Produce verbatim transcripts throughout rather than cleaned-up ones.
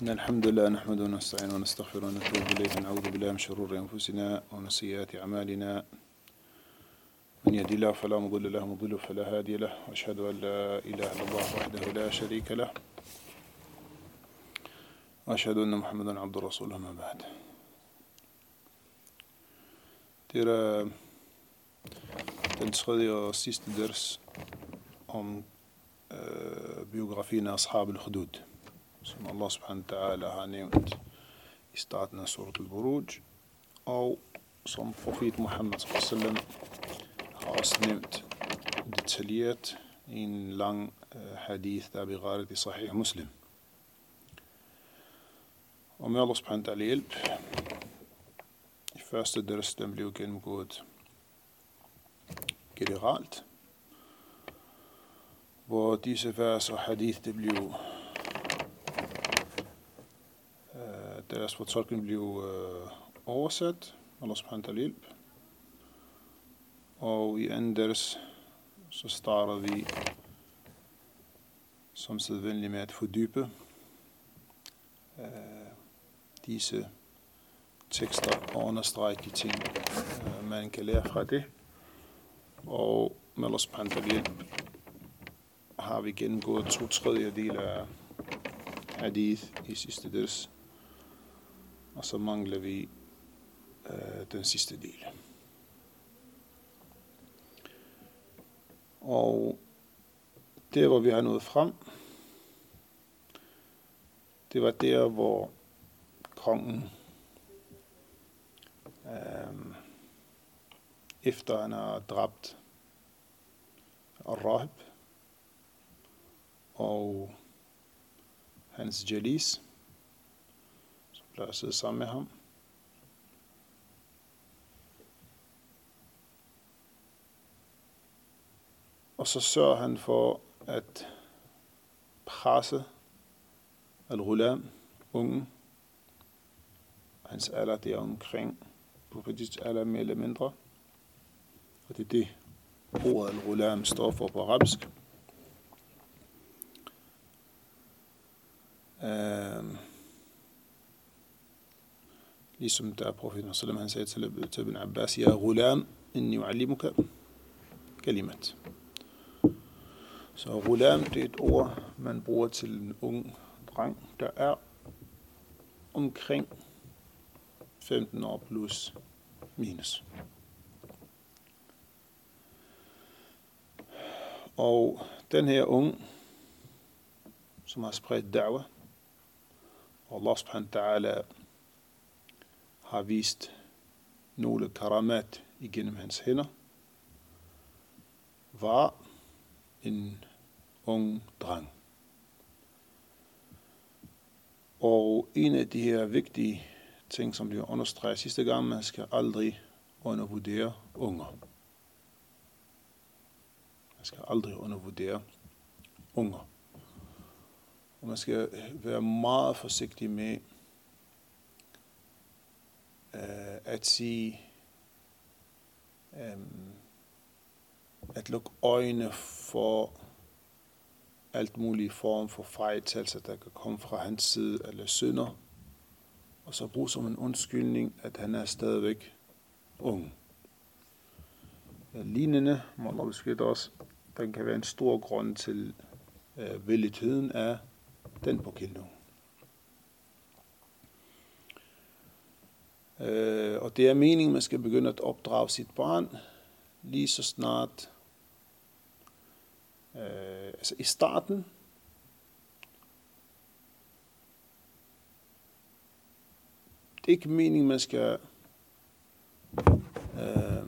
إن الحمد لله نحمده ونستعينه ونستغفره ونتوب إليه ونعوذ بالله من شرور أنفسنا ومن سيئات أعمالنا من يهد الله فلا مضل له ومن يضلل فلا هادي له وأشهد أن لا إله إلا الله وحده لا شريك له وأشهد أن محمدا عبد رسوله ما بعد. Det er den tredje og sidste ders om øh, biografien af Ashab al-Hudud, som Allah subhanahu wa ta'ala har nævnt i starten af surat al-Buruj, og som profet Muhammad sallallahu alaihi wasallam har også nævnt detaljeret i en lang øh, hadith, der er berettet i Sahih Muslim. Og med Allah subhanahu wa ta'ala hjælp, i første ders, den blev gennemgået generelt, hvor disse vers og hadith, det blev øh, deres fortolkning blev øh, oversat, Allah subhanahu wa ta'ala hjælp. Og i anden ders, så starter vi som sædvanligt med at fordybe øh, disse tekster og understrege de ting, øh, man kan lære fra det. Og med Allah subhanahu wa ta'ala hjælp har vi gennemgået to tredjedel af hadith i sidste ders, og så mangler vi øh, den sidste del. Og der, hvor vi har nået frem, det var der, hvor kongen, øh, efter han har dræbt Ar-Rahib og hans jalis, som plejer at sidde sammen med ham, og så sørger han for at presse al-Ghulam, ungen, hans alder der omkring profetisk alder mere eller mindre, og det er det ordet al-Ghulam står for på arabisk. Uh, ligesom der profeten sallam han sagde til, til Ibn Abbas, ja Ghulam, inni u'allimuka kalimat. Så Ghulam, det er et ord, man bruger til en ung dreng, der er omkring femten år plus minus. Og den her unge, som har spredt da'wah, og Allah subhanahu wa ta'ala har vist nogle karamat igennem hans hænder, var en ung dreng. Og en af de her vigtige ting, som bliver understreget sidste gang, man skal aldrig undervurdere unger. Man skal aldrig undervurdere unger. Og man skal være meget forsigtig med øh, at sige, øh, at lukke øjne for alt muligt form for fejltagelser, der kan komme fra hans side eller synder, og så bruge som en undskyldning, at han er stadigvæk ung. Lignende, må Allah beskytte os, den kan være en stor grund til øh, vældigheden af den pågældende. Øh, og det er meningen, man skal begynde at opdrage sit barn lige så snart, øh, altså i starten, det er ikke meningen, man skal øh,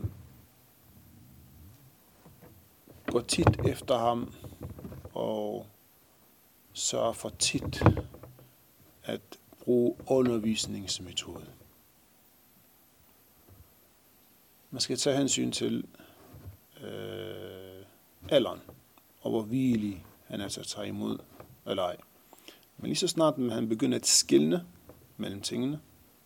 gå tit efter ham og sørge for tit at bruge undervisningsmetode. Man skal tage hensyn til øh, alderen, og hvor vigelig han er til at tage imod eller ej. Men lige så snart han begynder at skelne mellem tingene,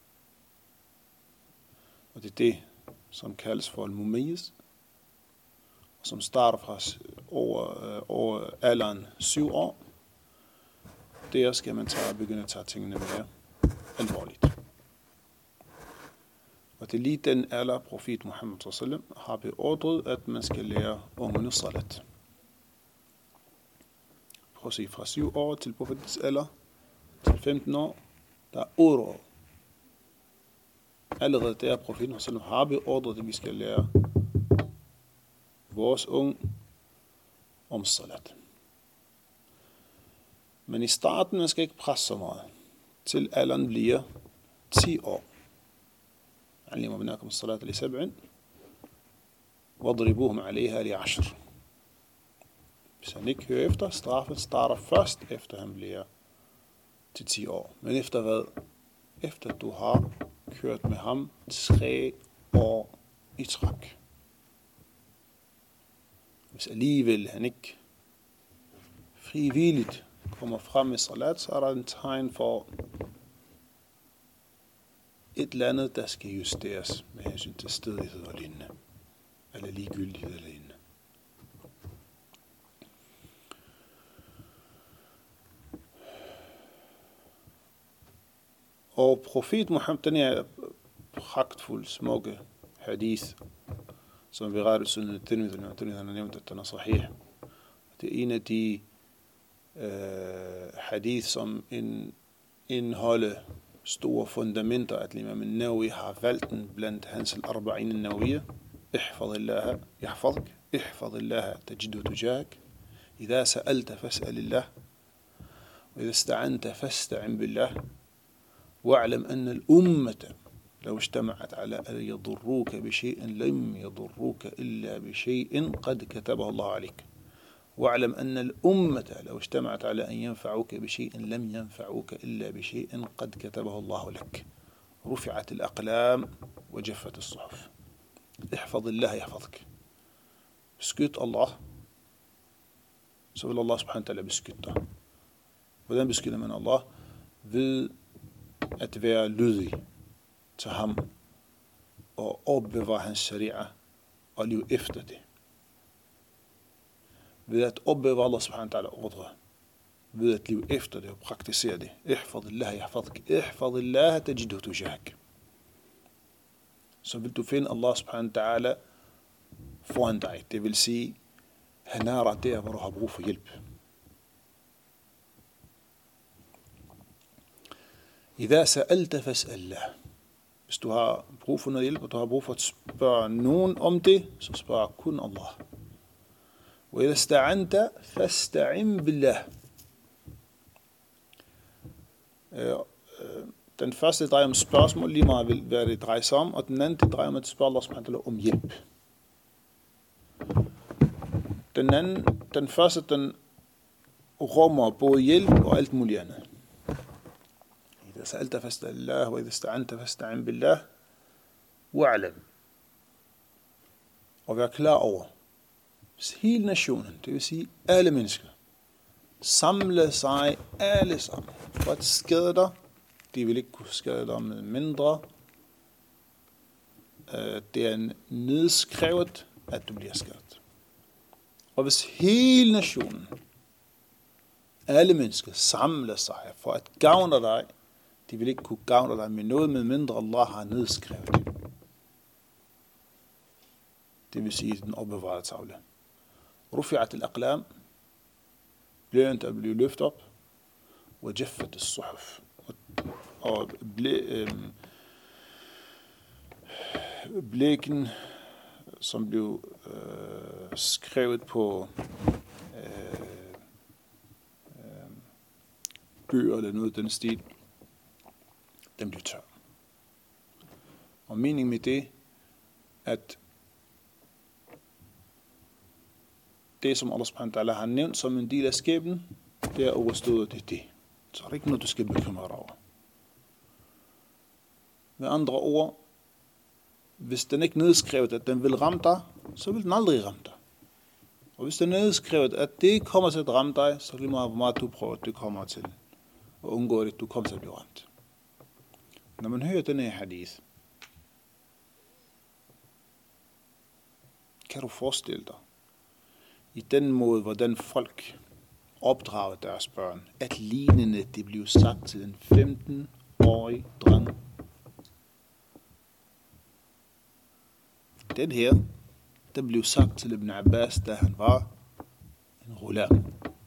og det er det, som kaldes for al-mumayyiz, som starter fra over, over alderen syv år, der skal man tage, begynde at tage tingene mere alvorligt. Og det er lige den alder, profet Muhammed sallallahu alaihi wasallam har beordret, at man skal lære ungerne salat. Prøv at se, fra syv år til profetens alder, til femten år, der er otte år. Allerede der, profeten sallallahu alaihi wasallam har beordret, at vi skal lære vores unge om salat. Men i starten, man skal ikke presse så meget, til alderen bliver ti år. علم ابناكم الصلاة لسبع واضربوهم عليها لعشر. Hvis han ikke hører efter, straffen starter først efter han bliver til ti år. Men efter hvad? Efter du har kørt med ham tre år i træk. Hvis alligevel han ikke frivilligt kommer frem med salat, så er der en tegn for et eller andet, der skal justeres med hensyn til stedighed og lignende. Eller ligegyldighed eller lignende. Og profet Muhammed, den er pragtfuld, smukke hadith, som vi retter sådan et Tirmidhi, og Tirmidhi har nævnt, at den er sahih. Det er en af de øh, hadith, som en, indeholder store fundamenter, at Imam al-Nawawi har valgt den blandt hans al-arba'in al-Nawawiyya. احفظ الله يحفظك احفظ الله تجده تجاهك إذا سألت فاسأل الله وإذا استعنت فاستعن بالله واعلم أن الأمة لو اجتمعت على أن يضروك بشيء لم يضروك إلا بشيء قد كتبه الله عليك واعلم أن الأمة لو اجتمعت على أن ينفعوك بشيء لم ينفعوك إلا بشيء قد كتبه الله لك رفعت الأقلام وجفت الصحف. احفظ الله يحفظك. Beskyt Allah, så vil Allah subhanahu wa ta'ala beskytte dig. Hvordan beskytter man Allah? Ved at være lydig til ham og opbevare hans sharia og leve efter det. Ved at opbevare Allah subhanahu wa ta'ala ordre. Ved at leve efter det og praktisere det. احفظ الله يحفظك احفظ الله تجده تجاهك. Så vil du finde Allah subhanahu wa ta'ala foran dig. Det vil sige, han er der, hvor du har brug for hjælp. إذا سألت فاسأل الله. Hvis du har brug for noget hjælp, og du har brug for at spørge nogen om det, så spørg kun Allah. وإذا استعنت فاستعن بالله. Den første drejer om spørgsmål, lige meget hvad det drejer sig om, og den anden det drejer om at spørge Allah subhanahu wa ta'ala om hjælp. Den anden, den første, den rummer både hjælp og alt muligt andet. إذا سألت فاسأل الله وإذا استعنت فاستعن بالله واعلم. Og vær klar over, hvis hele nationen, det vil sige alle mennesker, samler sig alle sammen for at skade dig, de vil ikke kunne skade dig med mindre. Det er nedskrevet, at du bliver skadet. Og hvis hele nationen, alle mennesker samler sig for at gavne dig, de vil ikke kunne gavne dig med noget, med mindre Allah har nedskrevet det. Det vil sige den opbevarede tavle. رفعت الأقلام, bløden der blev løftet op, وجفت الصحف, og blækken, som blev øh, skrevet på øh, øh, bøger eller noget af den stil, den blev tør. Og meningen med det, at det, som Allah subhanahu wa ta'ala har nævnt som en del af skæbnen, det er overstået, det er det. Så er det ikke noget, du skal bekymre dig over. Med andre ord, hvis den ikke er nedskrevet, at den vil ramme dig, så vil den aldrig ramme dig. Og hvis den er nedskrevet, at det kommer til at ramme dig, så lige meget, hvor meget du prøver, at det kommer til at undgå det, du kommer til at blive ramt. Når man hører den her hadith, kan du forestille dig, i den måde, hvordan folk opdrage deres børn, at lignende det blev sagt til en femten-årig dreng. Den her, den blev sagt til Ibn Abbas, da han var en ghulam.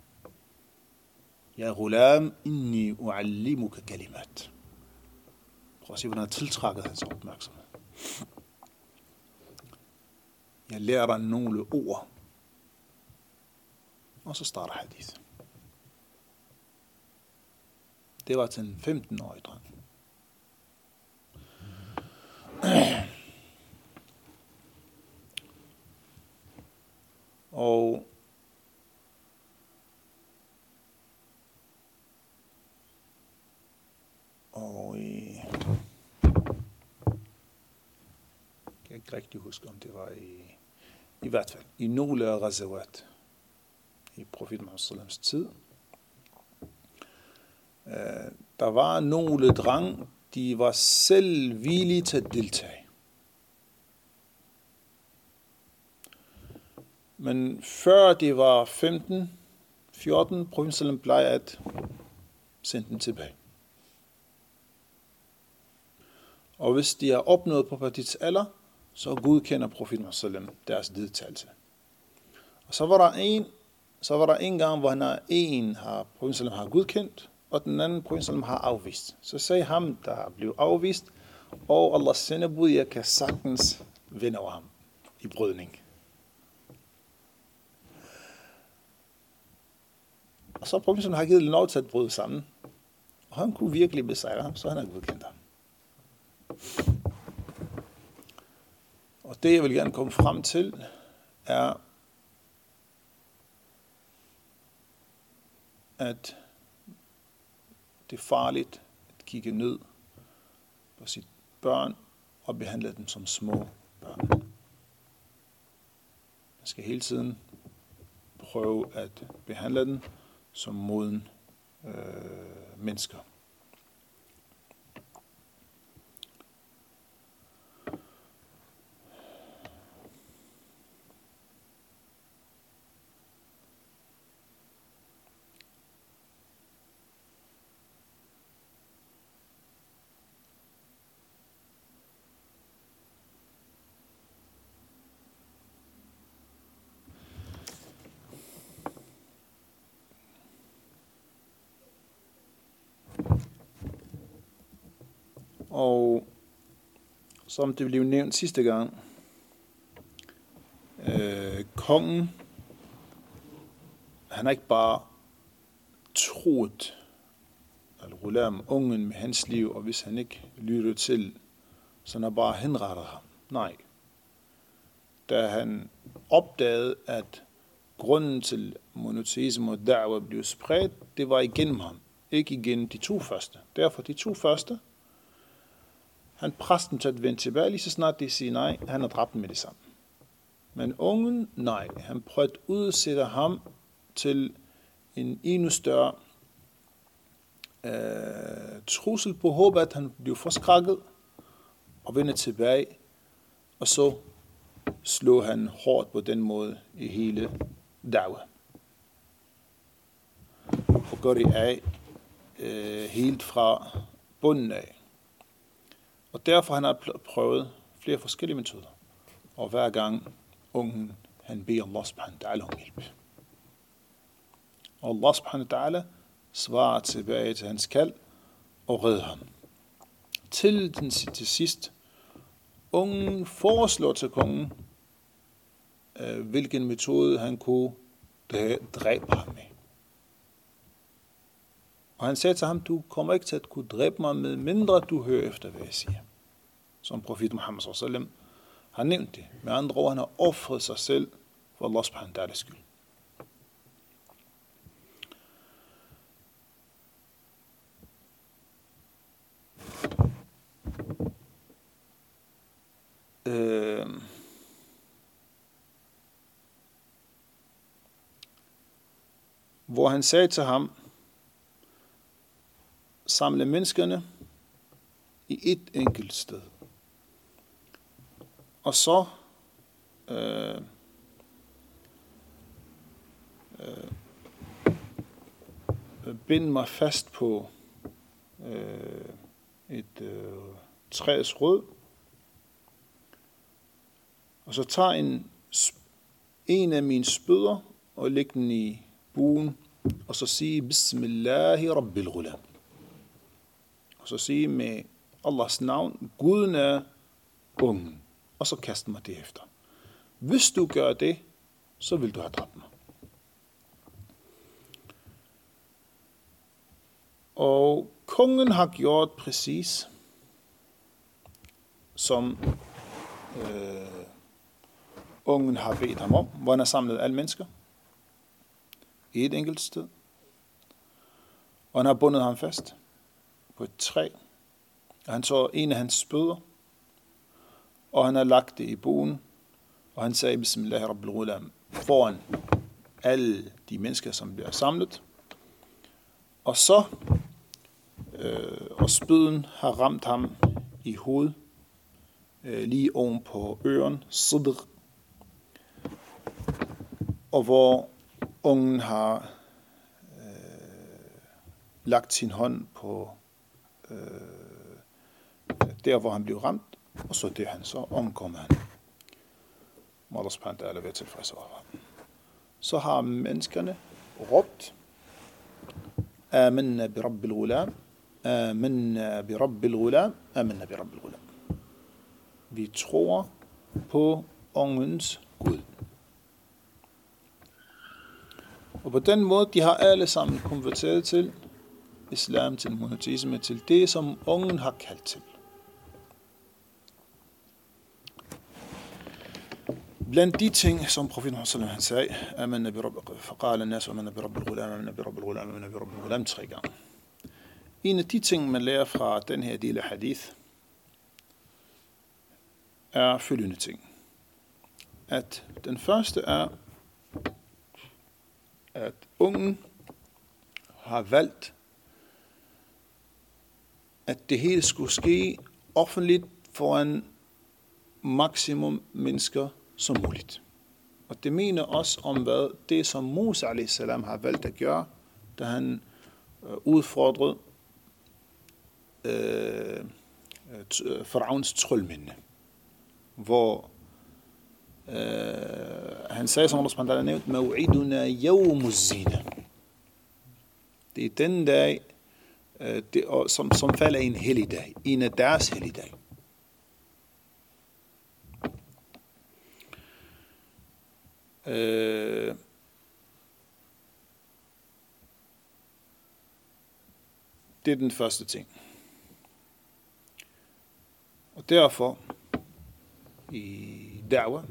Ja ghulam, inni uallimuka kalimat. Prøv at se, hvordan han tiltrækket hans opmærksomhed. Jeg lærer dig nogle ord. Og så starter hadith. Det var til en femten-årig dreng. Og og i, jeg kan ikke rigtig huske, om det var i i hvert fald i nogle af ghazawat i profeten Muhammad sallallahu alaihi wasallam tid. Uh, der var nogle dreng, de var selv villige til at deltage. Men før de var femten, fjorten, profeten sallallahu plejede at sende dem tilbage. Og hvis de har opnået pubertets alder, så godkender profeten Muhammad sallallahu alaihi wasallam deres deltagelse. Og så var der en, så var der en gang, hvor han har en har profeten sallallahu har godkendt, og den anden profeten sallallahu har afvist. Så sagde ham, der er blevet afvist, og Allahs sendebud, jeg kan sagtens vinde over ham i brydning. Og så profeten sallallahu har givet lov til at bryde sammen, og han kunne virkelig besejre ham, så han har godkendt ham. Og det, jeg vil gerne komme frem til, er, at det er farligt at kigge ned på sit børn og behandle dem som små børn. Man skal hele tiden prøve at behandle dem som moden øh, mennesker. Og som det blev nævnt sidste gang, øh, kongen, han har ikke bare troet al-Ghulam, ungen med hans liv, og hvis han ikke lytter til, så han har bare henrettet ham. Nej. Da han opdagede, at grunden til monoteisme og da'wah blev spredt, det var igennem ham, ikke igennem de to første. Derfor de to første, han presser dem til at vende tilbage, lige så snart de siger nej, han har dræbt dem med det samme. Men ungen, nej, han prøvede at udsætte ham til en endnu større øh, trussel på håb, at han blev forskrækket og vende tilbage, og så slog han hårdt på den måde i hele da'wah. Og gør det af øh, helt fra bunden af. Og derfor han har prøvet flere forskellige metoder. Og hver gang ungen, han beder Allah subhanahu wa ta'ala om hjælp. Og Allah subhanahu wa ta'ala svarer tilbage til hans kald og redder ham. Til, den, til sidst, ungen foreslår til kongen, øh, hvilken metode han kunne dræbe ham med. Og han sagde til ham, du kommer ikke til at kunne dræbe mig med, mindre du hører efter, hvad jeg siger. Som profet Muhammad sallallahu alaihi wasallam har nævnt det. Med andre ord, han har offret sig selv for Allah subhanahu wa ta'ala skyld. Øh, hvor han sagde til ham, samle menneskerne i et enkelt sted. Og så øh, øh, binde mig fast på øh, et øh, træs rød, og så tager en, en af mine spødder og lægger den i buen, og så sige Bismillahi Rabbil Ghulam. Og så sige med Allahs navn, Guden er ungen, og så kaste mig det efter. Hvis du gør det, så vil du have dræbt mig. Og kongen har gjort præcis, som øh, ungen har bedt ham om, hvor han har samlet alle mennesker i et enkelt sted. Og han har bundet ham fast på et træ. Og han så en af hans spødder, og han har lagt det i bogen, og han sagde Bismillah Rabbil Ghulam foran alle de mennesker, som bliver samlet. Og så, øh, og spøden har ramt ham i hovedet, øh, lige oven på øren, sidr, og hvor ungen har øh, lagt sin hånd på øh, der, hvor han blev ramt, og så det han, så omkommer han. Må Allah subhanahu wa ta'ala være tilfreds over ham. Så har menneskerne råbt, Amanna bi Rabbil Ghulam, Amanna bi Rabbil Ghulam, Amanna bi Rabbil Ghulam. Vi tror på ungens Gud. Og på den måde, de har alle sammen konverteret til islam, til monoteisme, til det, som ungen har kaldt til. Blandt de ting, som profeten sallallahu alaihi wasallam sagde, amanna bi rabb, faqala an-nas amanna bi rabbil ghulam, amanna bi rabbil ghulam, amanna bi rabbil ghulam tre gange. En af de ting, man lærer fra den her del af hadith, er følgende ting. At den første er, at ungen har valgt, at det hele skulle ske offentligt foran maksimum mennesker som muligt. Og det mener også om, hvad det som Musa alaihi salam har valgt at gøre, da han øh, udfordrede øh, øh, Faraons troldmændene. Hvor øh, han sagde, som Allah subhanahu wa ta'ala nævnt, Maw'iduna yawmuz zina. Det er den dag, øh, det, som, som falder i en helligdag, en af deres helligdag. Øh, det er den første ting. Og derfor i da'wa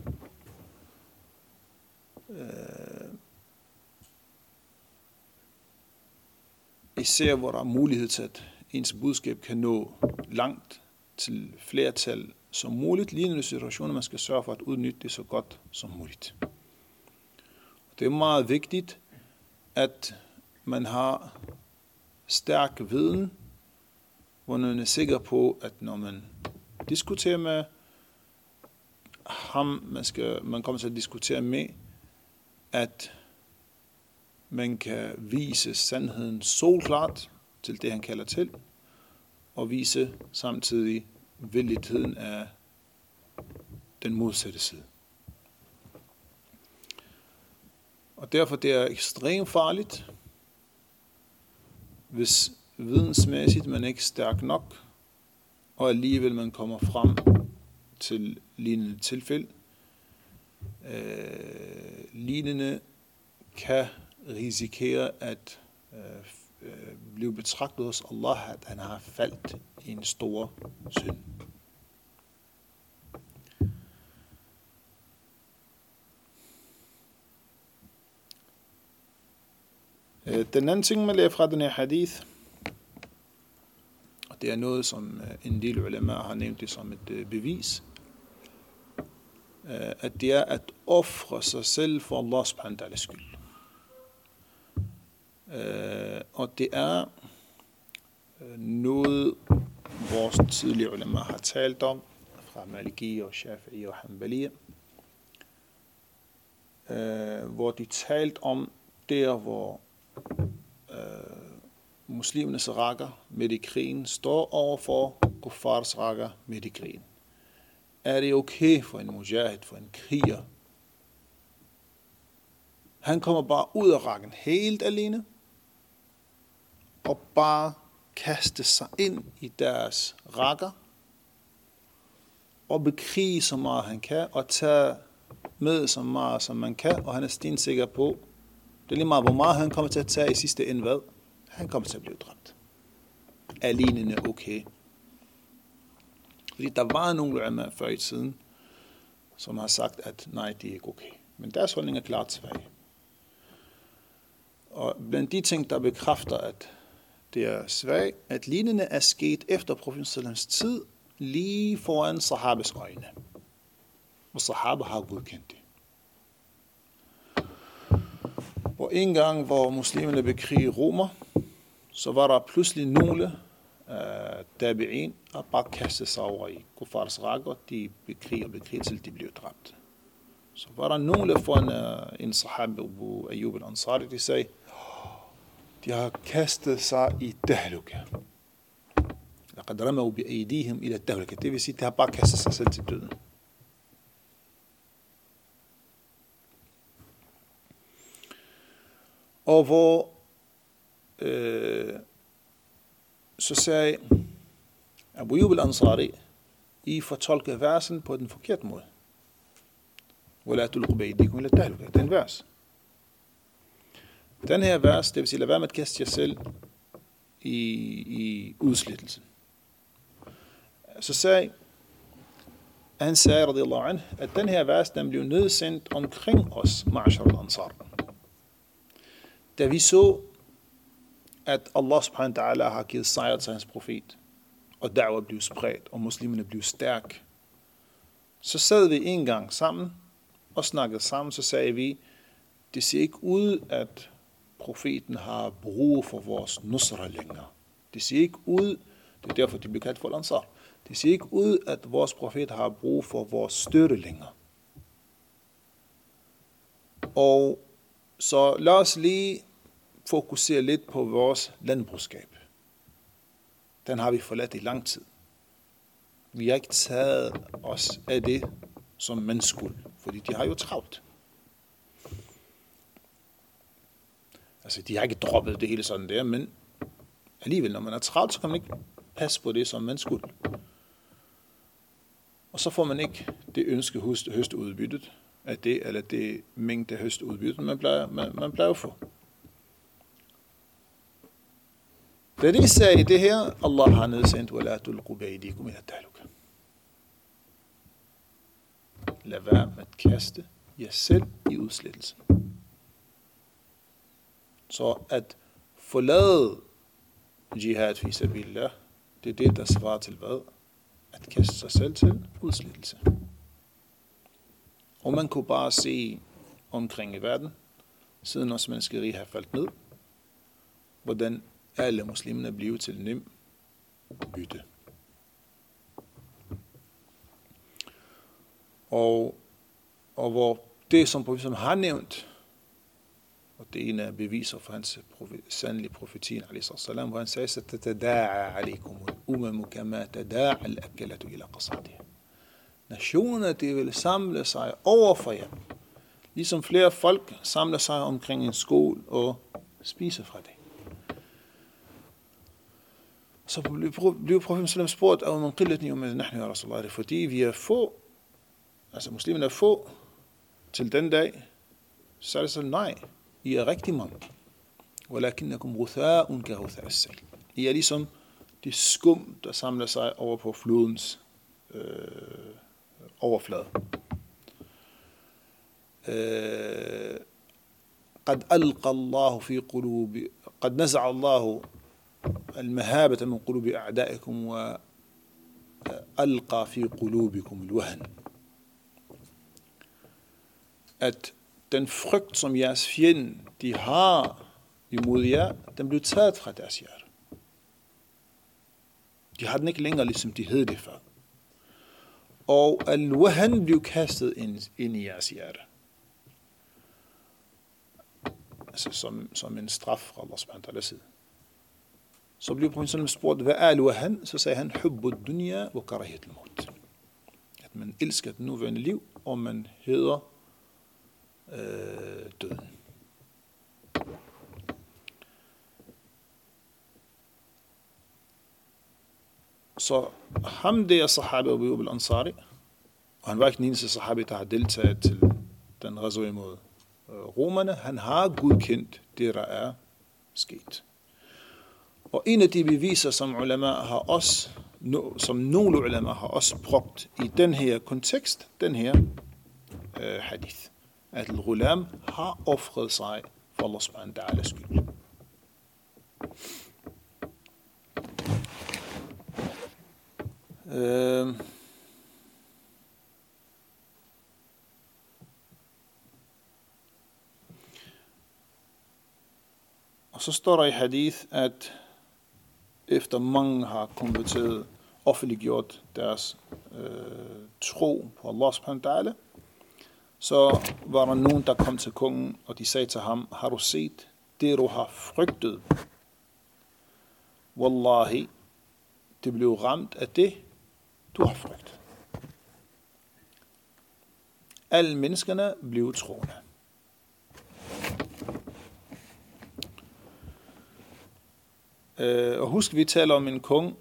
øh, især hvor der er mulighed til, at ens budskab kan nå langt til flertal som muligt, lignende situationer, man skal sørge for at udnytte det så godt som muligt. Det er meget vigtigt, at man har stærk viden, hvor man er sikker på, at når man diskuterer med ham, man, skal, man kommer til at diskutere med, at man kan vise sandheden solklart til det, han kalder til, og vise samtidig villigheden af den modsatte side. Og derfor det er ekstremt farligt, hvis vidensmæssigt man ikke er stærk nok, og alligevel man kommer frem til lignende tilfælde. Øh, lignende kan risikere at øh, blive betragtet hos Allah, at han har faldt i en stor synd. Den anden ting, man lærer fra den her hadith, og det er noget, som en del ulema har nævnt det som et bevis, at det er at ofre sig selv for Allah subhanahu wa ta'ala skyld. Og det er noget, vores tidligere ulema har talt om, fra Maliki og Shafi'i og Hanbaliya, hvor de talt om der, hvor øh, muslimernes rækker midt i krigen står overfor kuffars rækker midt i krigen. Er det okay for en mujahid, for en kriger? Han kommer bare ud af rækken helt alene, og bare kaste sig ind i deres rækker, og bekrige så meget han kan, og tage med så meget som man kan, og han er stensikker på, det er lige meget, hvor meget han kommer til at tage i sidste ende hvad, han kommer til at blive dræbt. Er lignende okay? Fordi der var nogle ulama før i tiden, som har sagt, at nej, det er ikke okay. Men deres holdning er klart svag. Og blandt de ting, der bekræfter, at det er svag, at lignende er sket efter profetens tid, lige foran sahabes øjne. Og sahaba har godkendt det. Og en gang, hvor muslimerne bekrigede Romer, så var der pludselig nogle af tabi'in, der bare kastede sig over i kuffars rækker. De bekriger og bekriger, til de blev dræbt. Så var der nogle foran en sahaba, Abu Ayyub al-Ansari, de sagde, de har kastet sig i tahluka. Laqad ramaw bi aydihim ila tahluka. Det vil sige, de har bare kastet sig selv til døden. Og hvor øh, så sagde Abu Ayyub al-Ansari, I fortolker versen på den forkerte måde. وَلَا تُلْقُوا بِأَيْدِيكُمْ إِلَى التَّهْلُكَةِ. Det er en vers. Den her vers, det vil sige, lad være med at kaste jer selv i, i udslettelsen. Så sagde, han sagde, radiyallahu anhu, at den her vers, den blev nedsendt omkring os, ma'ashar al-ansar. Da vi så, at Allah subhanahu wa ta'ala har givet sejr til hans profet, og da'wah blev spredt, og muslimerne blev stærk, så sad vi en gang sammen, og snakkede sammen, så sagde vi, det ser ikke ud, at profeten har brug for vores nusra længere. Det ser ikke ud, det er derfor, de bliver kaldt for Ansar. Det ser ikke ud, at vores profet har brug for vores støtte længere. Og så lad os lige fokusere lidt på vores landbrugsskab. Den har vi forladt i lang tid. Vi har ikke taget os af det, som man skulle, fordi de har jo travlt. Altså, de har ikke droppet det hele sådan der, men alligevel, når man er travlt, så kan man ikke passe på det, som man skulle. Og så får man ikke det ønske høstudbyttet af det, eller det mængde høstudbyttet, man plejer, man, man plejer at få. Da det sagde det her, Allah har nedsendt, وَلَا تُلْقُوا بِأَيْدِيكُمْ إِلَى التَّهْلُكَةِ. Lad være med at kaste jer selv i udslettelsen. Så at forlade jihad fi sabilillah, det er det, der svarer til hvad? At kaste sig selv til udslettelse. Og man kunne bare se omkring i verden, siden også menneskeri har faldt ned, hvordan alle muslimerne bliver til nem bytte. Og, og hvor det, som profeten har nævnt, og det ene er beviser for hans profe, sandelige profetien, hvor han sagde, سَتَتَدَاعَ عَلَيْكُمُ الْأُمَمُ كَمَا تَدَاعَ الْأَكَلَةُ إِلَى قَصَعَتِهَا. Nationerne, de vil samle sig over for jer, ligesom flere folk samler sig omkring en skål og spiser fra det. Så blev profeten spurgt, og man qillat ni umman nahnu ya Rasulullah, fordi vi er få, altså muslimerne er få til den dag, så er det sådan, nej, I er rigtig mange. وَلَكِنَّكُمْ غُثَاءٌ كَغُثَاءِ السَّيْلِ. I er ligesom det skum, der samler sig over på flodens øh, overflade. Øh, قد ألقى الله في قلوب قد نزع الله المهابة من قلوب أعدائكم وألقى في قلوبكم الوهن. At den frygt, som jeres fjende, de har imod jer, den blev taget fra deres hjerte. De har den ikke længere, ligesom de hed det før. Og al-wahan blev kastet ind, ind i jeres hjerte. Altså som, som en straf fra Allah subhanahu wa ta'ala side. Så blev profeten spurgt, hvad er han? Så sagde han, hubbu dunya wa karahiyat al-maut. At man elsker det nuværende liv, og man hedder øh, døden. Så ham der sahabi Abu Ayyub al-Ansari, og han var ikke den eneste sahabi, der har deltaget til den ghazwa imod øh, romerne, han har godkendt det, der er sket. Og en af de beviser, som ulama har også, som nogle ulama har også brugt i den her kontekst, den her øh, hadith, at al-Ghulam har offret sig for Allah subhanahu wa ta'ala skyld. Øh, og så står der i hadith, at efter mange har konverteret, offentliggjort deres øh, tro på Allah subhanahu wa ta'ala, så var der nogen, der kom til kongen, og de sagde til ham, har du set det, du har frygtet? Wallahi, det blev ramt af det, du har frygtet. Alle menneskerne blev troende. Uh, og husk, vi taler om en kong,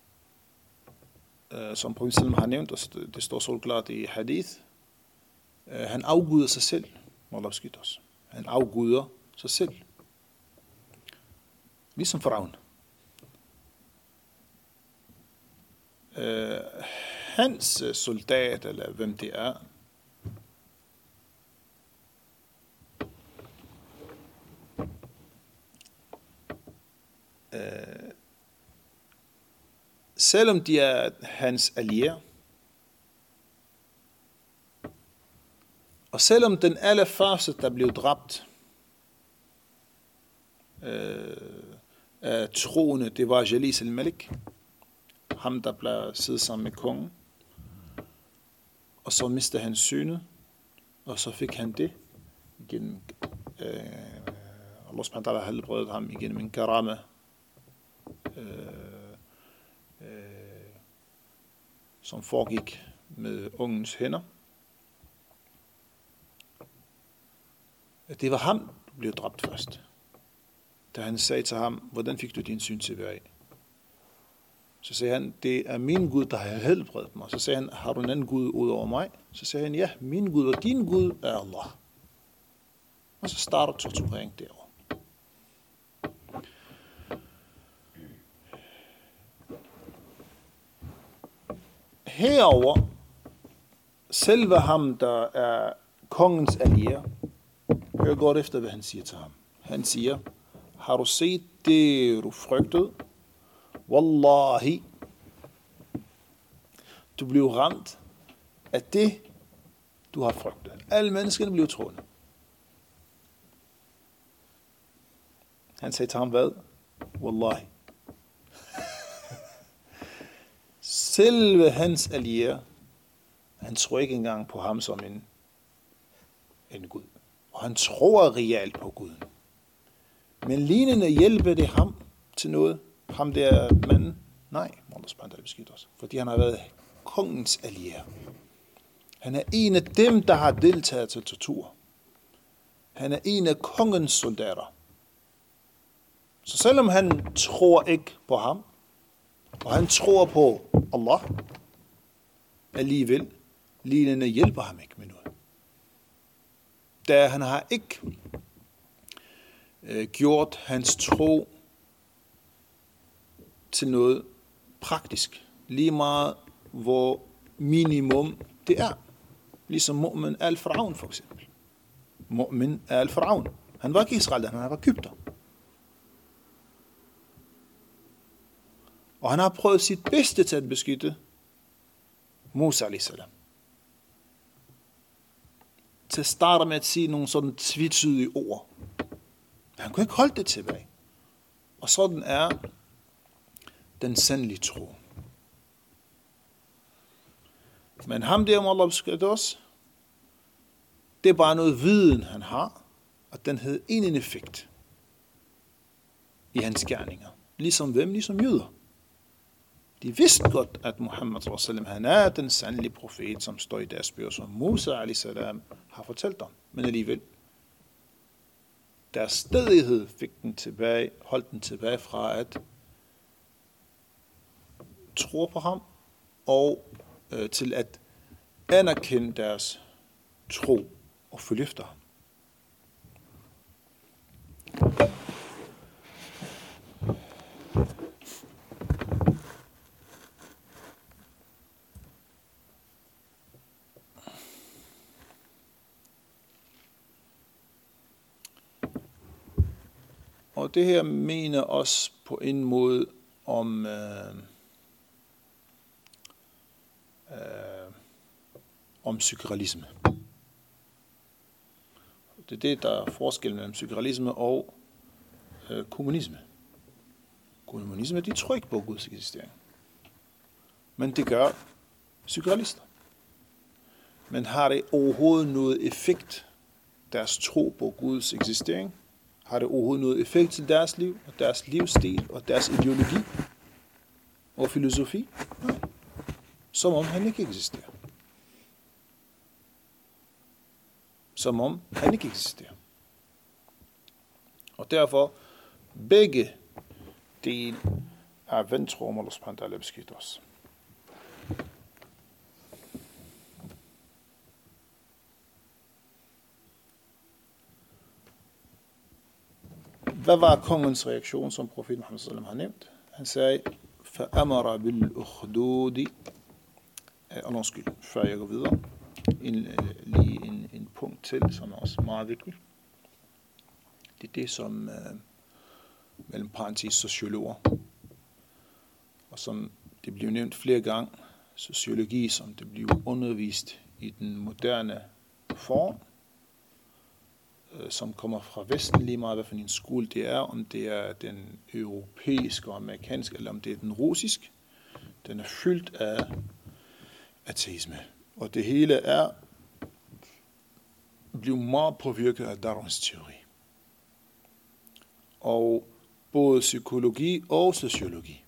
uh, som profeten har nævnt, og det står så klart i hadith. Uh, han afguder sig selv. Allah beskytter os. Han afguder sig selv. Ligesom Faraon. Uh, hans soldat, eller hvem det er, uh, selvom de er hans allierer, og selvom den allerførste, der blev dræbt uh, af troende, det var Jalis al-Malik, ham der blev siddet sammen med kongen, og så mistede han synet, og så fik han det igennem øh, Allah subhanahu wa ta'ala helbredet ham igennem en karama, øh, øh, som foregik med ungens hænder. Det var ham, der blev dræbt først. Da han sagde til ham, hvordan fik du din syn tilbage? Så sagde han, det er min Gud, der har helbredt mig. Så sagde han, har du en anden Gud ud over mig? Så sagde han, ja, min Gud og din Gud er Allah. Og så starter torturering derovre. Herover, selve ham, der er kongens allierer, hør godt efter, hvad han siger til ham. Han siger, har du set det, du frygtede? Wallahi, du blev ramt af det, du har frygtet. Alle menneskerne blev troende. Han sagde til ham, hvad? Wallahi. Selve hans allierer, han tror ikke engang på ham som en, en Gud. Og han tror reelt på Guden. Men lignende hjælper det ham til noget. Ham der manden? Nej, Allah subhanahu wa ta'ala beskytter os. Fordi han har været kongens allierer. Han er en af dem, der har deltaget til tortur. Han er en af kongens soldater. Så selvom han tror ikke på ham, og han tror på Allah, alligevel, lignende hjælper ham ikke med noget. Da han har ikke øh, gjort hans tro til noget praktisk. Lige meget, hvor minimum det er. Ligesom mu'min al-Faraun for eksempel. Mu'min al-Faraun. Han var ikke Israel, han var Egypter. Og han har prøvet sit bedste til at beskytte Musa alayhi salam. Til at starte med at sige nogle sådan tvetydige ord. Han kunne ikke holde det tilbage. Og sådan er den sandelige tro. Men ham der, om Allah beskytter os, det er bare noget viden, han har, og den havde en effekt i hans gerninger. Ligesom hvem? Ligesom jøder. De vidste godt, at Muhammed sallallahu alaihi wasallam, han er den sandelige profet, som står i deres bøger, som Musa alaihi salam har fortalt om. Men alligevel, deres stædighed fik den tilbage, holdt den tilbage fra at tro på ham, og øh, til at anerkende deres tro og følge efter ham. Og det her mener også på en måde om øh, øh, om psykorealisme. Det er det, der er forskellen mellem psykorealisme og øh, kommunisme. Kommunisme, de tror ikke på Guds eksistering. Men det gør psykorealister. Men har det overhovedet noget effekt, deres tro på Guds eksistering? Har det overhovedet noget effekt til deres liv, og deres livsstil, og deres ideologi og filosofi? Nej. Som om han ikke eksisterer. Som om han ikke eksisterer. Og derfor, begge dele er vantro, om Allah subhanahu wa ta'ala beskytter os. Hvad var kongens reaktion, som profeten Muhammed sallallahu alaihi wasallam har nævnt? Han sagde, فَأَمَرَ بِالْأُخْدُودِ Og undskyld, før jeg går videre, en, lige en, en punkt til, som er også meget vigtig. Det er det, som øh, mellem parentes sociologer, og som det bliver nævnt flere gange, sociologi, som det bliver undervist i den moderne form, som kommer fra Vesten lige meget, hvad for en skole det er, om det er den europæiske og amerikanske, eller om det er den russiske. Den er fyldt af ateisme. Og det hele er blevet meget påvirket af Darwins teori. Og både psykologi og sociologi.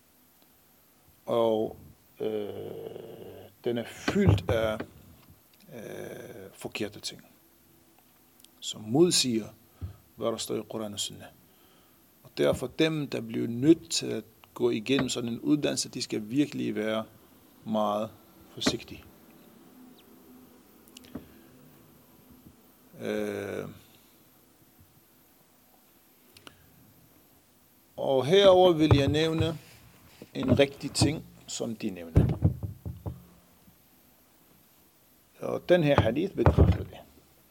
Og øh, den er fyldt af øh, forkerte ting, som modsiger, hvad der står i Koran og Sunnah. Og derfor dem, der bliver nødt til at gå igennem sådan en uddannelse, de skal virkelig være meget forsigtige. Øh. Og herover vil jeg nævne en rigtig ting, som de nævner. Og den her hadith bekræfter det.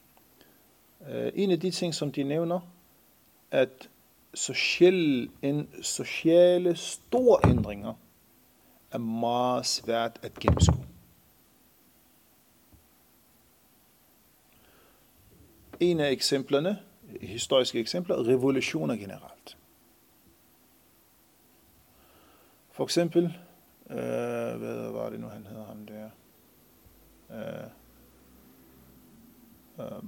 En af de ting, som de nævner, at sociale, en, sociale store ændringer er meget svært at gennemskue. En af eksemplerne, historiske eksempler, revolutioner generelt. For eksempel, øh, hvad var det nu, han hedder ham der? Øh, øh,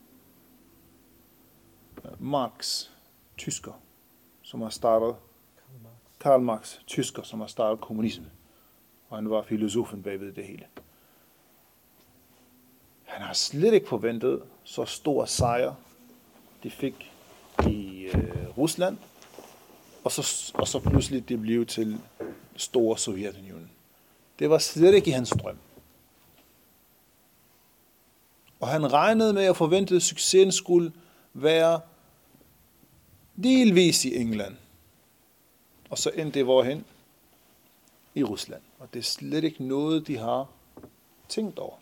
Marx, tysker, som har startet, Karl Marx, tysker, som har startet kommunisme. Og han var filosofen bagved det hele. Han har slet ikke forventet så stor sejr, de fik i øh, Rusland, og så, og så pludselig det blev til store Sovjetunionen. Det var slet ikke i hans drøm. Og han regnede med at forvente, at succesen skulle være delvis i England. Og så endte det hvorhen? I Rusland. Og det er slet ikke noget, de har tænkt over.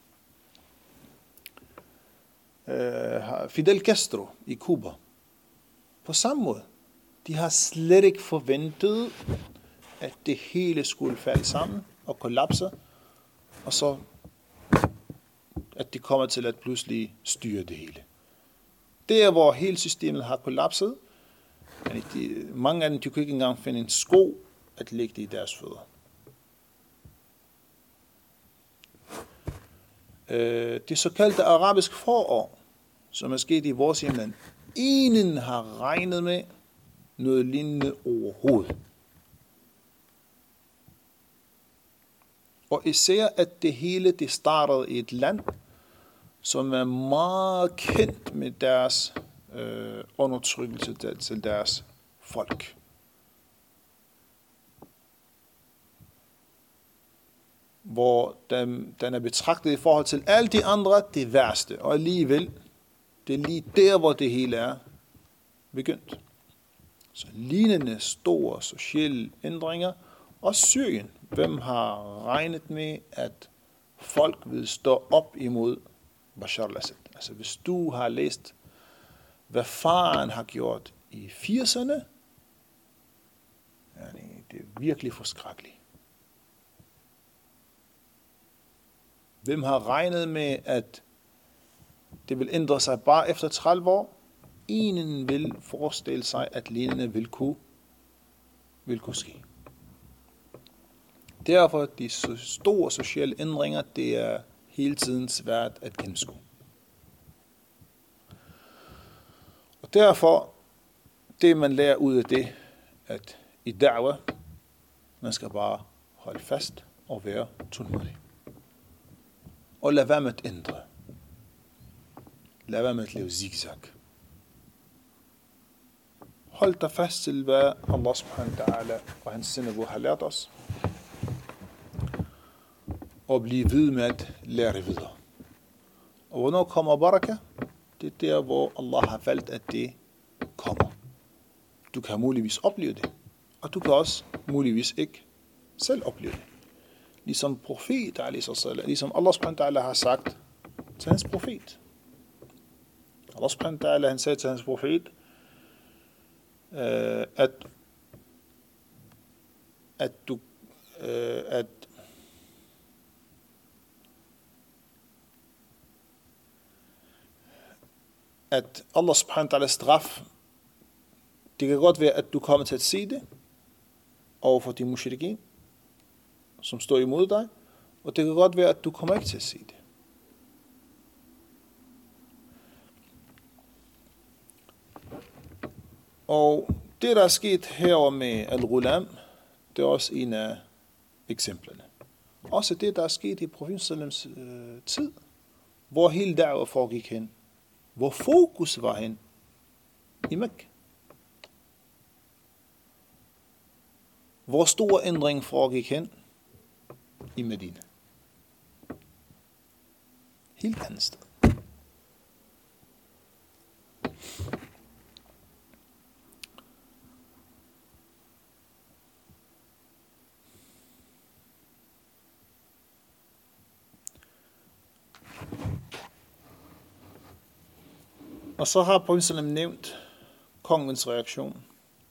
Uh, Fidel Castro i Cuba. På samme måde. De har slet ikke forventet, at det hele skulle falde sammen og kollapse. Og så, at de kommer til at pludselig styre det hele. Det er, hvor hele systemet har kollapset. Men de, mange af dem, de kunne ikke engang finde en sko at lægge det i deres fødder. Øh, det såkaldte arabiske forår, som er sket i vores hjemland, ingen har regnet med noget lignende overhovedet. Og især at det hele det startede i et land, som er meget kendt med deres øh, undertrykkelse til, til deres folk. Hvor den, den er betragtet i forhold til alle de andre det værste, og alligevel, det er lige der, hvor det hele er begyndt. Så lignende store sociale ændringer, og Syrien. Hvem har regnet med, at folk vil stå op imod Bashar al-Assad? Altså hvis du har læst, hvad faren har gjort i firserne, ja, det er virkelig forskrækkeligt. Hvem har regnet med, at det vil ændre sig bare efter tredive år? Ingen vil forestille sig, at lignende vil kunne, vil kunne ske. Derfor de store sociale ændringer, det er hele tiden svært at gennemskue. Og derfor, det man lærer ud af det, at i da'wah, man skal bare holde fast og være tålmodig. Og lad være med at ændre. Lad være med at lave zigzag. Hold dig fast til, hvad Allah subhanahu wa ta'ala og hans sendebud har lært os. Og blive ved med at lære videre. Og hvornår kommer baraka? Det er der, hvor Allah har valgt, at det kommer. Du kan muligvis opleve det. Og du kan også muligvis ikke selv opleve det. Ligesom profet, ligesom Allah subhanahu wa ta'ala har sagt til hans profet. Allah subhanahu wa ta'ala, han sagde til hans profet, øh, at, at du, øh, at at Allah subhanahu wa ta'ala straf, det kan godt være, at du kommer til at se det overfor de mushrikin, som står imod dig, og det kan godt være, at du kommer ikke til at se det. Og det, der er sket herovre med Al-Ghulam, det er også en af eksemplerne. Også det, der er sket i Profetens øh, tid, hvor hele da'wah foregik hen, hvor fokus var hen i Mekka. Hvor stor ændring foregik hen i Medina. Helt andet sted. Og så har Profeten nævnt kongens reaktion,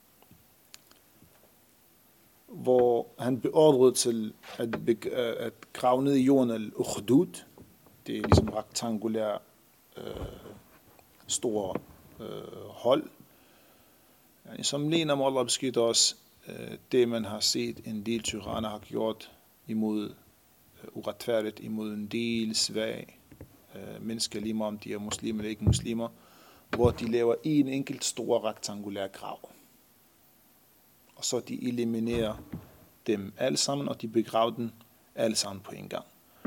hvor han beordrede til at, at grave ned i jorden al-Ukhdud. Det er ligesom rektangulære øh, store øh, hold, som ligner, om Allah beskytter os, øh, det man har set en del tyranner har gjort imod øh, uretfærdigt, imod en del svag øh, mennesker, lige meget om de er muslimer eller ikke muslimer, hvor de laver en enkelt stor rektangulær grav. Og så de eliminerer dem alle sammen, og de begraver dem alle sammen på en gang.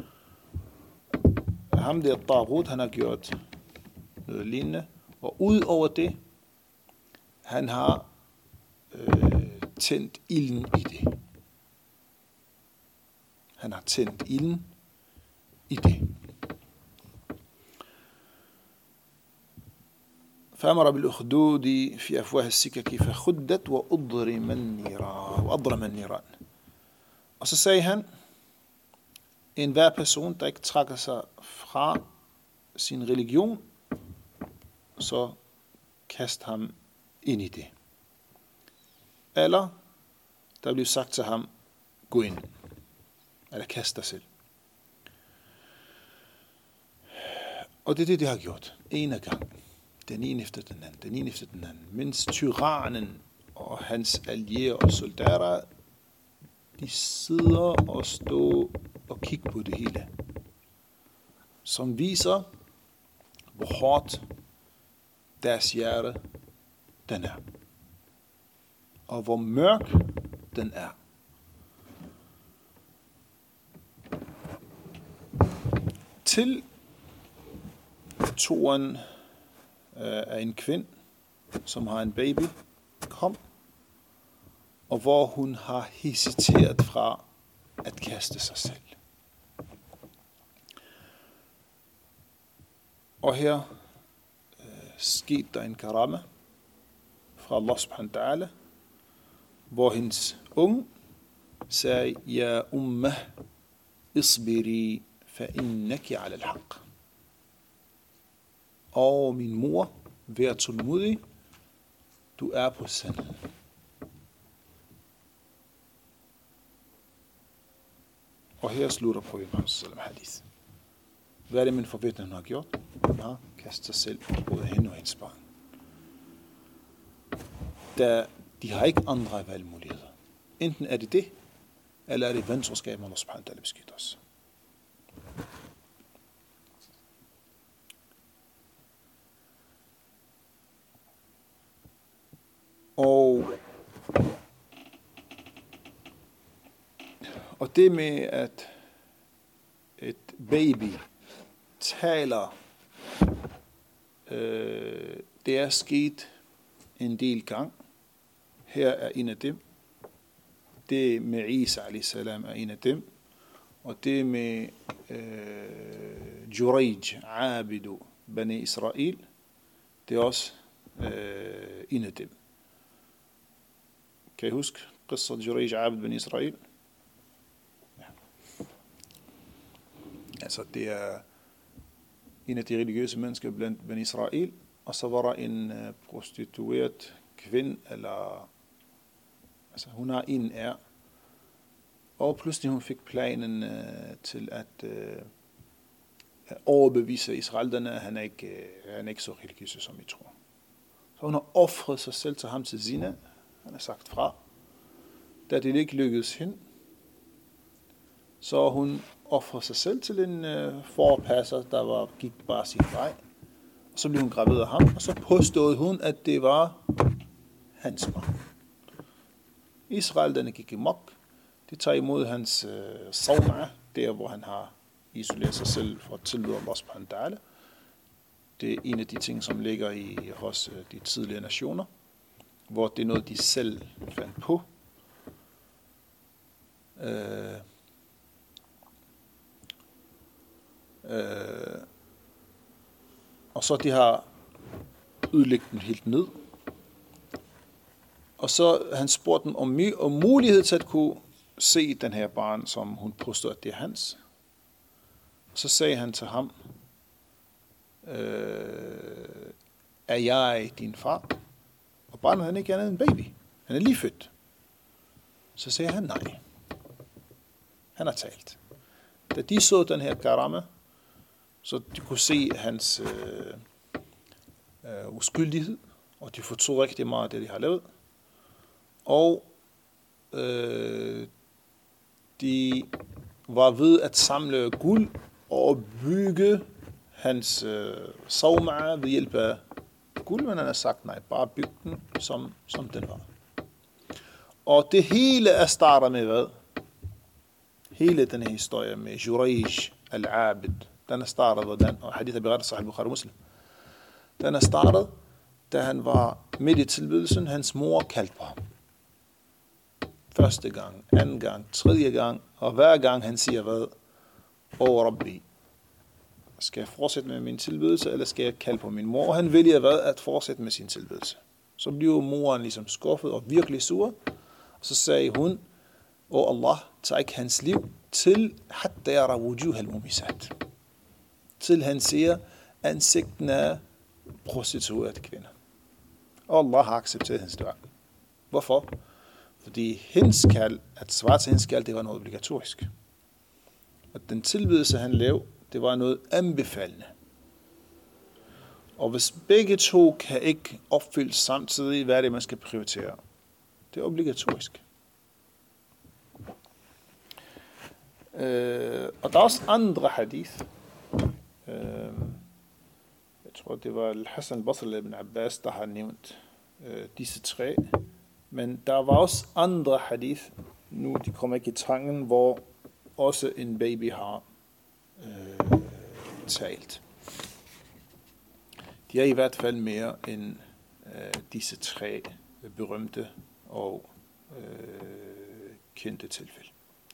Ham der Taghut, han har gjort noget lignende, og ud over det, han har øh, tændt ilden i det. Han har tændt ilden i det. فأمر بالأخدود في أفواه السكك فخدت وأضرم النيران وأضرم النيران. Og så sagde han, en hver person, der ikke trækker sig fra sin religion, så kast ham ind i det. Eller der blev sagt til ham, gå ind. Eller kast dig selv. Og det er det, de har gjort. En af gangen. Den ene efter den anden, den ene efter den anden. Mens tyrannen og hans allierede og soldater, de sidder og står og kigger på det hele. Som viser, hvor hårdt deres hjerte den er. og hvor mørk den er. Til toren af en kvinde, som har en baby, kom, og hvor hun har hesiteret fra at kaste sig selv. Og her øh, skete der en karama fra Allah subhanahu wa ta'ala, hvor hendes unge sagde, ja ummah, isbiri, fa innaki ala al-haq. Og min mor, vær tålmodig, du er på sandheden. Og her slutter profeten Muhammed sallallahu alaihi hadith. Hvad er det, min forventning har gjort? Hun har kastet sig selv, både hende og hendes barn. Da de har ikke andre valgmuligheder. Enten er det det, eller er det venskabet, Allah subhanahu wa ta'ala beskytter os. Og, og det med, at et baby taler, øh, det er sket en del gang. Her er en af dem. Det med Isa alayhi salam er en af dem. Og det med øh, Jurayj, Abidu, Bani Israel, det er også øh, en af dem. Kan I huske qissat Jurayj, Abid, Bani Israel? Ja. Altså det er en af de religiøse mennesker blandt Bani Israel, og så var der en uh, prostitueret kvinde, eller altså hun har en er, og pludselig hun fik planen uh, til at uh, overbevise israelerne, at han er ikke, uh, han er ikke så religiøs, som I tror. Så hun har offret sig selv til ham til zina. Han har sagt fra. Da det ikke lykkedes hende, så hun offrede sig selv til en uh, forpasser, der var, gik bare sin vej. Og så blev hun gravid af ham, og så påstod hun, at det var hans barn. Israelerne gik i mok. De tager imod hans uh, sawma, der hvor han har isoleret sig selv for at tilbyde Allah subhanahu wa ta'ala. Det er en af de ting, som ligger i hos uh, de tidligere nationer, hvor det er noget, de selv fandt på. Øh, øh, og så de har udlægget den helt ned. Og så han spurgte dem om, om mulighed til at kunne se den her barn, som hun påstod, at det er hans. Og så sagde han til ham, øh, er jeg din far? Og barnet han er ikke andet end en baby. Han er lige født. Så sagde han nej. Han har talt. Da de så den her karama, så de kunne se hans øh, øh, uskyldighed, og de fortog rigtig meget af det, de har lavet. Og øh, de var ved at samle guld og bygge hans øh, sawma ved hjælp af guld, men han har sagt nej, bare byg den, som, som den var. Og det hele er startet med hvad? Hele den her historie med Jurayj al-Abid, den er startet, hvordan, og hadith er berettet Sahih Bukhari Muslim. Den er startet, da han var midt i tilbedelsen, hans mor kaldte på ham. Første gang, anden gang, tredje gang, og hver gang han siger hvad? Åh Rabbi, skal jeg fortsætte med min tilbedelse, eller skal jeg kalde på min mor? Og han vælger hvad? At fortsætte med sin tilbedelse. Så bliver moren ligesom skuffet og virkelig sur, og så sagde hun, åh Allah, tag ikke hans liv til hatta yara wujuh al-mumisat. Til han ser ansigten af prostituerede kvinder. Og Allah har accepteret hans dua. Hvorfor? Fordi hendes kald, at svare til hendes kald, det var noget obligatorisk. Og den tilbedelse, han lavede, det var noget anbefalende. Og hvis begge to kan ikke opfyldes samtidig, hvad er det, man skal prioritere? Det er obligatorisk. Øh, og der er også andre hadith. Øh, jeg tror, det var Hassan al-Basri ibn Abbas, der har nævnt øh, disse tre. Men der var også andre hadith, nu de kommer ikke i tanken, hvor også en baby har øh, talt. De er i hvert fald mere end øh, disse tre berømte og øh, kendte tilfælde.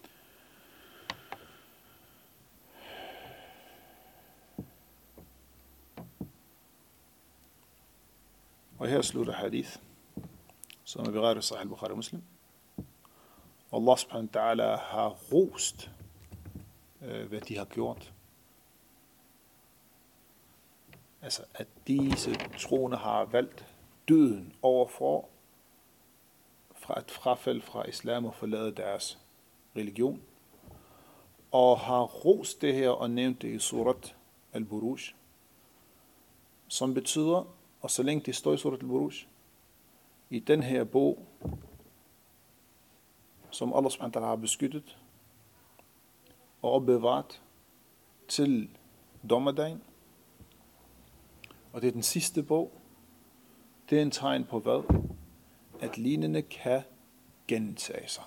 Og her slutter hadith, som er berørt i Sahih al-Bukhari Muslim. Allah subhanahu wa ta'ala har rost, øh, hvad de har gjort. Altså, at disse troende har valgt døden overfor, fra et frafald fra islam og forlade deres religion, og har rost det her og nævnt det i surat al-Buruj, som betyder, og så længe det står i surat al-Buruj, i den her bog, som Allah subhanahu wa ta'ala har beskyttet og opbevaret til dommerdagen, og det er den sidste bog, det er en tegn på hvad? At lignende kan gentage sig.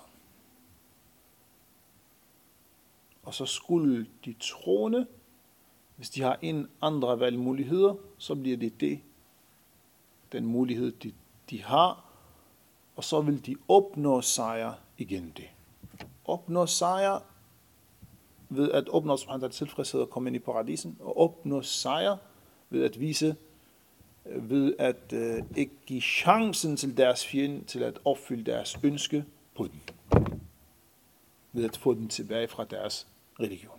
Og så skulle de troende, hvis de har en andre valgmuligheder, så bliver det det, den mulighed, de, de har, og så vil de opnå sejr igen det. Opnå sejr ved at opnå subhanahu tilfredshed og komme ind i paradisen, og opnå sejr ved at vise, ved at øh, ikke give chancen til deres fjende til at opfylde deres ønske på den. Ved at få den tilbage fra deres religion.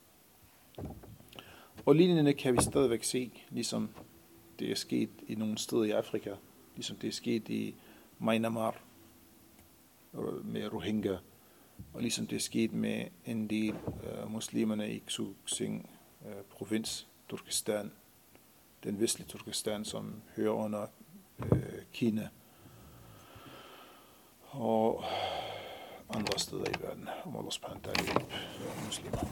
Og lignende kan vi stadigvæk se, ligesom det er sket i nogle steder i Afrika, ligesom det er sket i Myanmar med Rohingya, og ligesom det er sket med en del uh, muslimerne i Xusing uh, provins, Turkestan, den vestlige Turkestan, som hører under uh, Kina, og andre steder i verden, om Allah subhanahu wa ta'ala hjælp muslimer.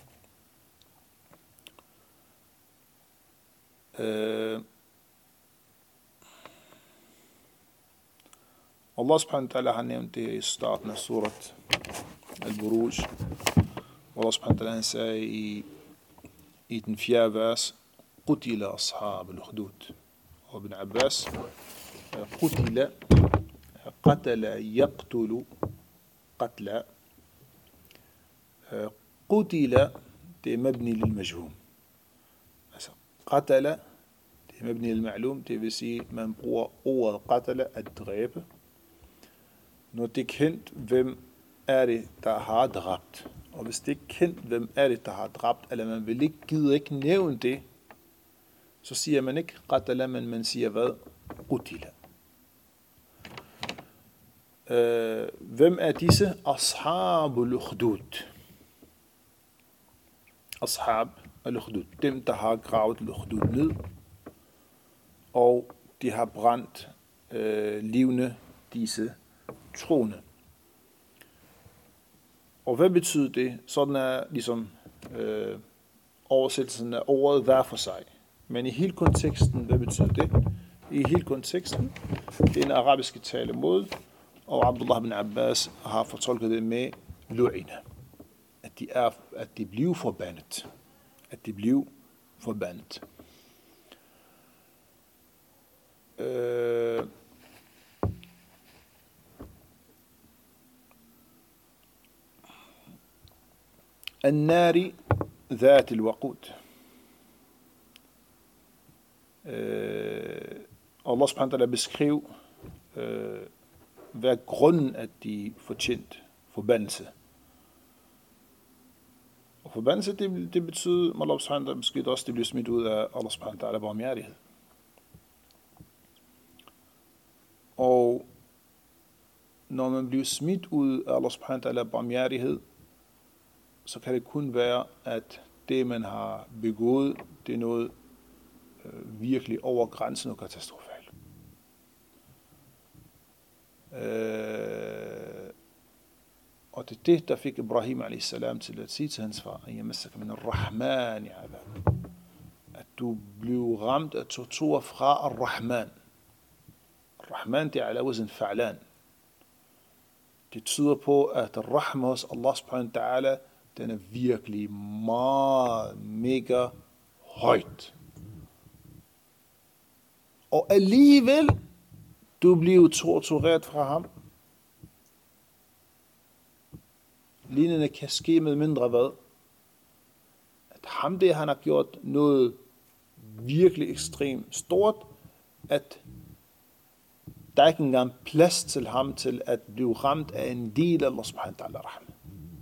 Uh, Allah subhanahu wa ta'ala har nævnt det i starten af surat al-Buruj. Allah subhanahu wa ta'ala sagde i, i den fjerde vers, قُتِلَ أَصْحَابُ الْأُخْدُودِ. Og Ibn Abbas, قُتِلَ, قَتَلَ يَقْتُلُ قَتْلَ. قُتِلَ, det er mabni lil majhum. Altså, قَتَلَ, det er mabni lil ma'lum, det vil sige, man bruger ordet قَتَلَ at dræbe. Når det er kendt, hvem er det, der har dræbt. Og hvis det er kendt, hvem er det, der har dræbt, eller man vil ikke gider ikke nævne det, så siger man ikke qatala, men man siger hvad? Qutila. Øh, hvem er disse? Ashabul ukhdud. Ashab al-ukhdud. Dem, der har gravet al-ukhdud ned, og de har brændt øh, livene disse troende. Og hvad betyder det? Sådan er ligesom øh, oversættelsen af ordet hver for sig. Men i hele konteksten, hvad betyder det? I hele konteksten, det er en arabiske talemåde, og Abdullah ibn Abbas har fortolket det med lu'ina. At de, er, at de bliver forbandet. At de bliver forbandet. Øh, النار ذات الوقود. Uh, Allah subhanahu wa ta'ala beskriver, uh, hvad er grunden, at de fortjent forbandelse. Og forbandelse, det, det betyder, at Allah subhanahu wa ta'ala beskytter også, det bliver smidt ud af Allah subhanahu wa ta'ala barmhjertighed. Og når man bliver smidt ud af Allah subhanahu wa ta'ala barmhjertighed, så kan det kun være, at det, man har begået, det er noget øh, virkelig over grænsen og katastrofalt. Øh, og det er det, der fik Ibrahim alayhi salam til at sige til hans far, at du blev ramt af tortur fra Ar-Rahman. Rahman, det er ala wazn fa'lan. Det tyder på, at rahma hos Allah subhanahu wa ta'ala, den er virkelig meget, mega højt. Og alligevel, du bliver tortureret fra ham. Lignende kan ske med mindre hvad? At ham det, han har gjort noget virkelig ekstremt stort, at der er ikke engang plads til ham til at blive ramt af en del af Allah subhanahu wa ta'ala rahma.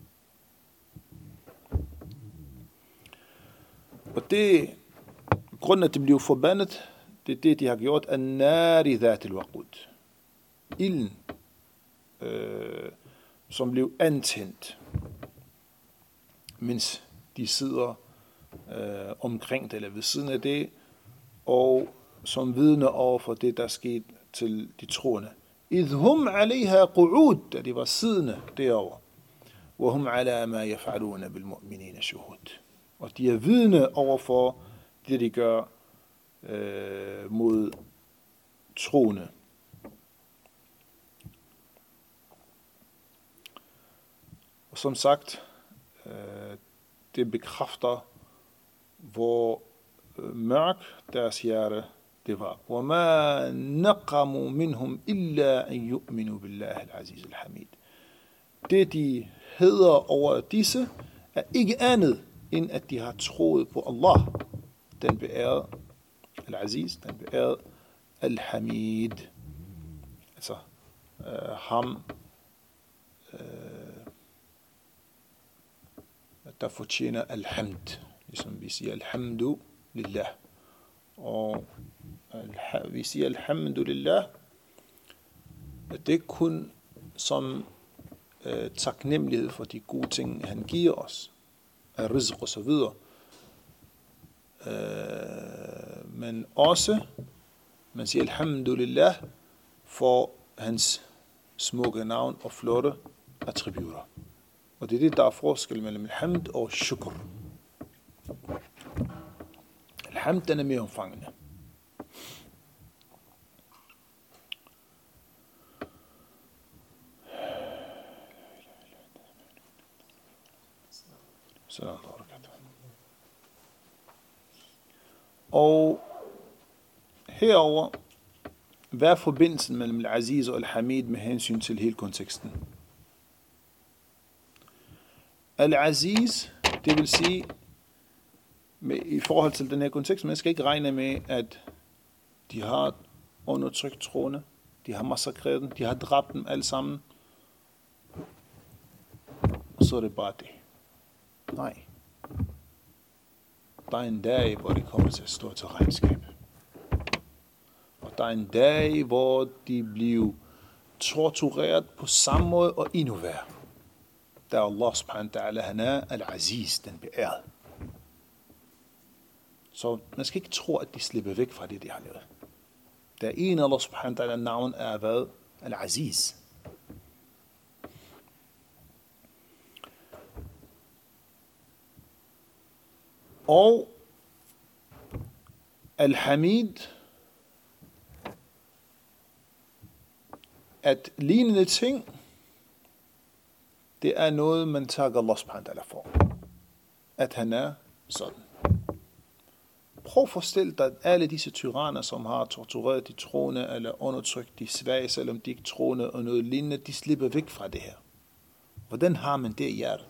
Og det, grunden at de blev forbandet, det er det, de har gjort, at nari dhatil waqud. Ilden, øh, som blev antændt, mens de sidder øh, omkring det, eller ved siden af det, og som vidner over for det, der skete til de troende. Idhum alaiha qu'ud, da de var siddende derovre. Wahum ala ma yaf'aluna bil mu'minina shuhud. Og de er vidne over for det, de gør øh, mod troende. Og som sagt, øh, det bekræfter, hvor øh, mørk deres hjerte det var. وَمَا نَقَمُوا مِنْهُمْ إِلَّا أَنْ يُؤْمِنُوا بِاللَّهِ الْعَزِيزِ الْحَمِيدِ. Det, de hedder over disse, er ikke andet, end at de har troet på Allah, den beærede, Al-Aziz, den beærede, Al-Hamid. Altså, øh, ham, øh, der fortjener Al-Hamd, ligesom vi siger Alhamdu lillah. Og vi siger Alhamdulillah, at det er kun som øh, taknemmelighed for de gode ting, han giver os, af rizq og så videre. Øh, men også, man siger Alhamdulillah for hans smukke navn og flotte attributter. Og det er det, der er forskel mellem Alhamd og Shukr. Alhamd, den er mere omfangende. Og herover, hvad er forbindelsen mellem Al-Aziz og Al-Hamid med hensyn til hele konteksten? Al-Aziz, det vil sige, med, i forhold til den her kontekst, man skal ikke regne med, at de har undertrykt troende, de har massakreret dem, de har dræbt dem alle sammen, og så er det bare det. Nej. Der er en dag, hvor det kommer til at stå til regnskab. Og der er en dag, hvor de bliver tortureret på samme måde og endnu værre. Der er Allah subhanahu wa ta'ala, han er Al-Aziz, den beærede. Så man skal ikke tro, at de slipper væk fra det, de har lavet. Der er en af Allah subhanahu wa ta'ala navn er hvad? Al-Aziz. Og Al-Hamid, at lignende ting, det er noget, man takker Allah subhanahu wa ta'ala for. At han er sådan. Prøv at forestille dig, at alle disse tyranner, som har tortureret de troende, eller undertrykt de svage, selvom de ikke troende, og noget lignende, de slipper væk fra det her. Hvordan har man det i hjertet?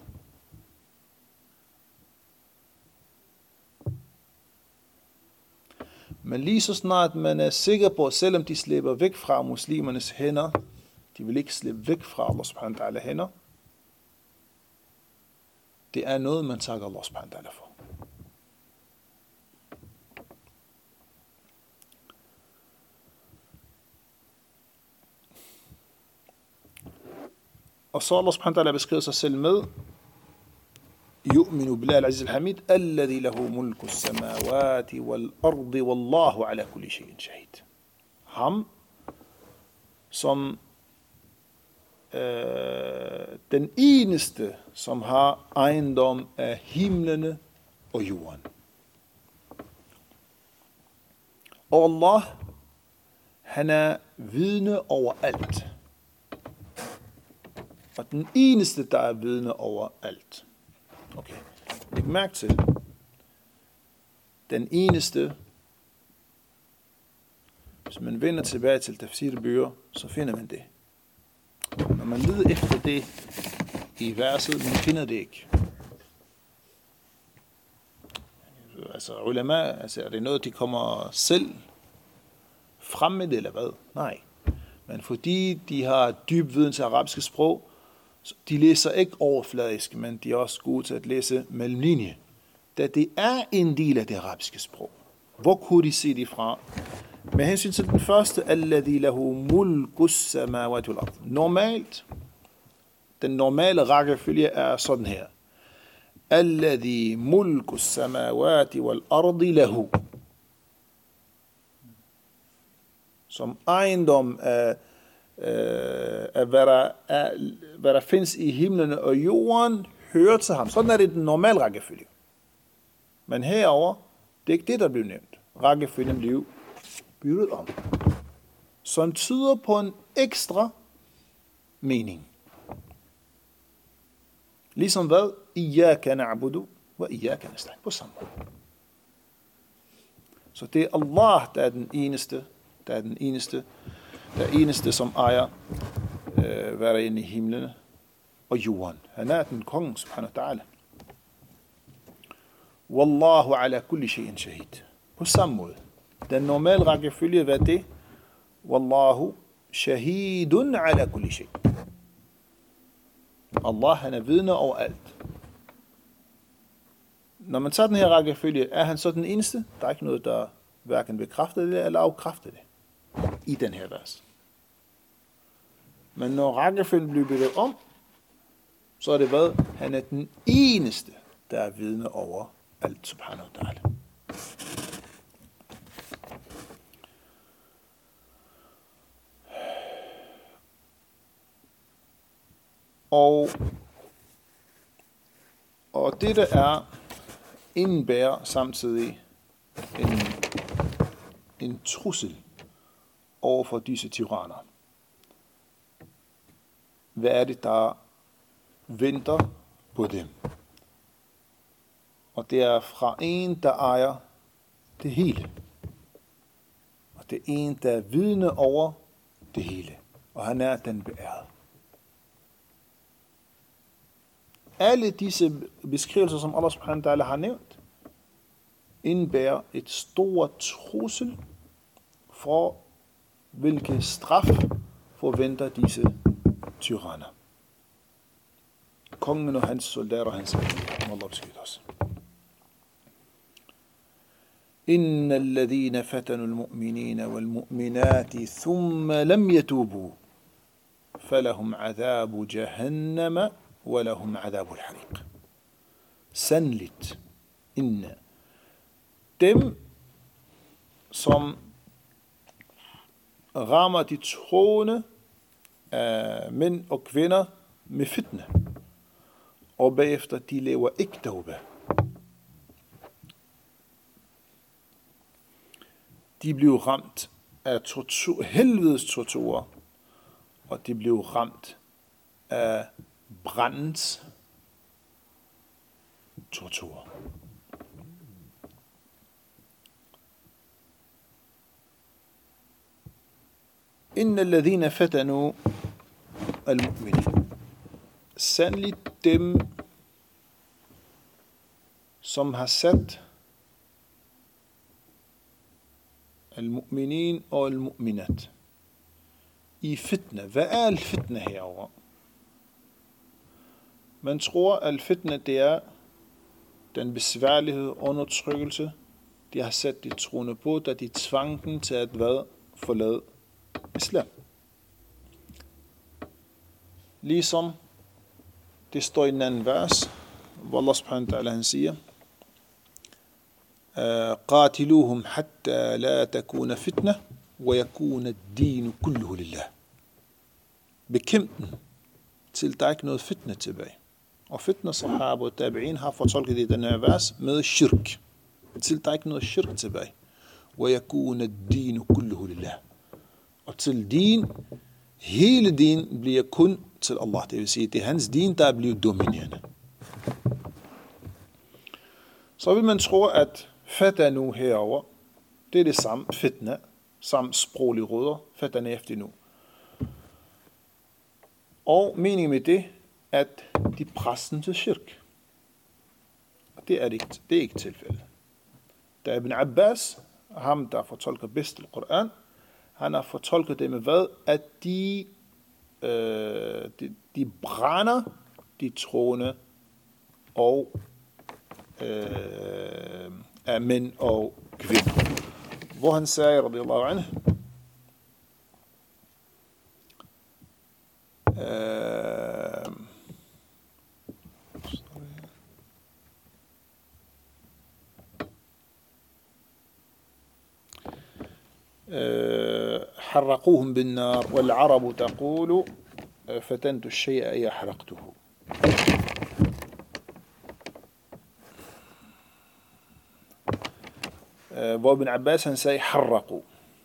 Men lige så snart man er sikker på, selvom de slipper væk fra muslimernes hænder, de vil ikke slippe væk fra Allah subhanahu wa ta'ala hænder, det er noget, man takker Allah subhanahu wa ta'ala for. Og så Allah subhanahu wa ta'ala beskriver sig selv med يؤمن بالله العزيز الحميد الذي له ملك السماوات والأرض والله على كل شيء شهيد. Ham, som øh, den eneste, som har ejendom af himlene og jorden. Og Allah, han er vidne over alt. og den eneste, der er vidne over alt. Okay, læg mærke til, den eneste, hvis man vender tilbage til tafsirbøger, så finder man det. Når man leder efter det i verset, man finder det ikke. Altså ulama, altså er det noget, de kommer selv frem med det, eller hvad? Nej. Men fordi de har dyb viden til arabiske sprog, de læser ikke overfladisk, men de er også gode til at læse mellemlinje. Da det er en del af det arabiske sprog. Hvor kunne de se det fra? Med hensyn til den første, alladhi lahu mulkus samawati wal ard. Normalt, den normale rækkefølge er sådan her. Alladhi mulkus samawati wal ardi lahu. Som ejendom af, af hvad, der er, hvad der findes i himlen og jorden, hører til ham. Sådan er det den normale rækkefølge. Men herover, det er ikke det, der bliver nævnt. Rækkefølgen bliver byttet om. Som tyder på en ekstra mening. Ligesom hvad? Iyaka na'budu wa iyaka nasta'in. På samme måde. Så det er Allah, der er den eneste, der er den eneste, der er eneste, som ejer, øh, hvad der er inde i himlen og jorden. Han er den konge, subhanahu wa ta'ala. Wallahu ala kulli shay'in shahid. På samme måde. Den normale rækkefølge, hvad det? Wallahu shahidun ala kulli shay. Allah, han er vidne over alt. Når man tager den her rækkefølge, er han så den eneste? Der er ikke noget, der hverken bekræfter det eller afkræfter det i den her vers. Men når rækkefølgen bliver byttet om, så er det hvad? Han er den eneste, der er vidne over alt, subhanahu wa ta'ala. Og, og det der er, indebærer samtidig en, en trussel over for disse tyranner. Hvad er det, der venter på dem? Og det er fra en, der ejer det hele. Og det er en, der er vidne over det hele. Og han er den beærede. Alle disse beskrivelser, som Allah subhanahu wa ta'ala har nævnt, indebærer et stort trussel for, hvilken straf forventer disse tyranner. Kongen og hans soldater og hans allierede. Allah beskytter os. إن الذين فتنوا المؤمنين والمؤمنات ثم لم يتوبوا فلهم عذاب جهنم ولهم عذاب الحريق. Sandligt, inne. Dem, som rammer de troende af mænd og kvinder med fitne, og bagefter de lever ikke tauba. De blev ramt af tortur, helvedes torturer, og de blev ramt af brandens tortur. Inna alladhina fatanu al-mu'minin. Sandligt dem, som har sat al-mu'minin og al-mu'minat i fitna. Hvad er al-fitna herovre? Man tror, at al-fitna det er den besværlighed og undertrykkelse, de har sat de troende på, da de tvang dem til at hvad? Forlade islam. Ligesom det står i en anden vers, hvor Allah subhanahu wa ta'ala han siger, قاتلوهم حتى لا تكون فتنة ويكون الدين كله لله. Bekæmp den, til der er ikke noget fitna tilbage. Og fitna, sahaba og tabi'in har fortolket det i den her vers med shirk. Til der er ikke noget shirk tilbage. ويكون الدين كله لله. Og til din, hele din bliver kun til Allah. Det vil sige, det er hans din, der bliver dominerende. Så vil man tro, at fatanu herover, det er det samme fitna, samme sproglige rødder, fatana efter nu. Og meningen med det, at de presser til shirk. Det er ikke, det er ikke tilfældet. Da Ibn Abbas, ham der fortolker bedst Al-Quran, han har fortolket det med hvad? At de, øh, de, de brænder de troende og øh, af mænd og kvinder. Hvor han sagde, radiyallahu anhu, øh, حرقوهم بالنار والعرب تقول فتنت الشيء أي أحرقته. Hvor Ibn Abbas han sagde حرقوا.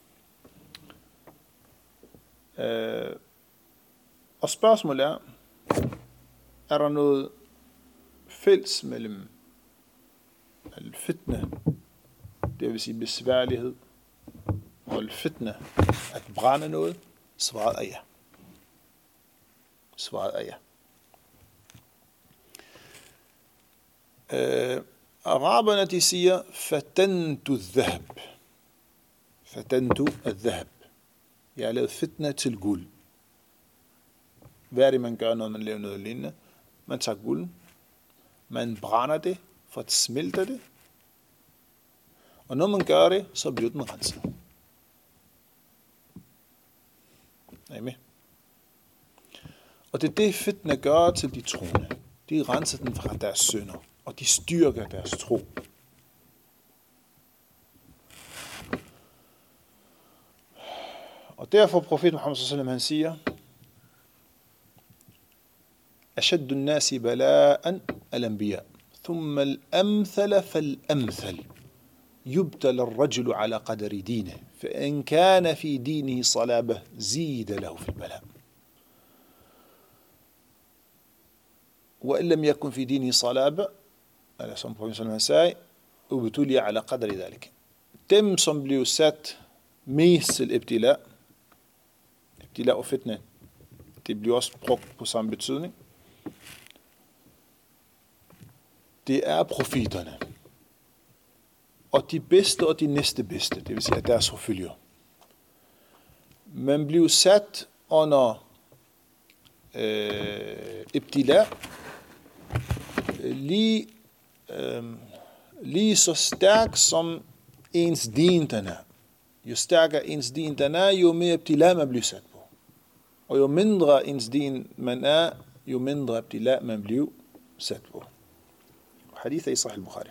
Og spørgsmålet er, er der noget fælles mellem al-fitna, det vil sige besværlighed, og al-fitna, at brænde noget? Svaret er ja. Svaret er ja. Øh, araberne, de siger, fatantu dhahab. Fatantu dhahab. Jeg har lavet fitna til guld. Hvad er det, man gør, når man laver noget lignende? Man tager gulden, man brænder det, for at smelte det, og når man gør det, så bliver den renset. Er I med? Og det er det, fitna gør til de troende. De renser den fra deres synder, og de styrker deres tro. Og derfor profeten Muhammad sallallahu alaihi wasallam, han siger, أشد الناس بلاء الأنبياء ثم الأمثل فالأمثل يبتلى الرجل على قدر دينه فإن كان في دينه صلابة زيد له في البلاء وإن لم يكن في دينه صلابة على som profeten sagde, ubtuli ala qadri dhalik. Dem som blev sat mest til ibtila, ibtila og fitna, det bliver også brugt på samme betydning. Det er profeterne. Og de bedste og de næste bedste, det vil sige, at deres forfølger. Man bliver sat under øh, ibtila, lige, øh, lige så stærk som ens din den er. Jo stærkere ens din den er, jo mere ibtila man bliver sat på. Og jo mindre ens din man er, jo mindre ibtila man bliver sat på. Hadith i Sahih al-Bukhari.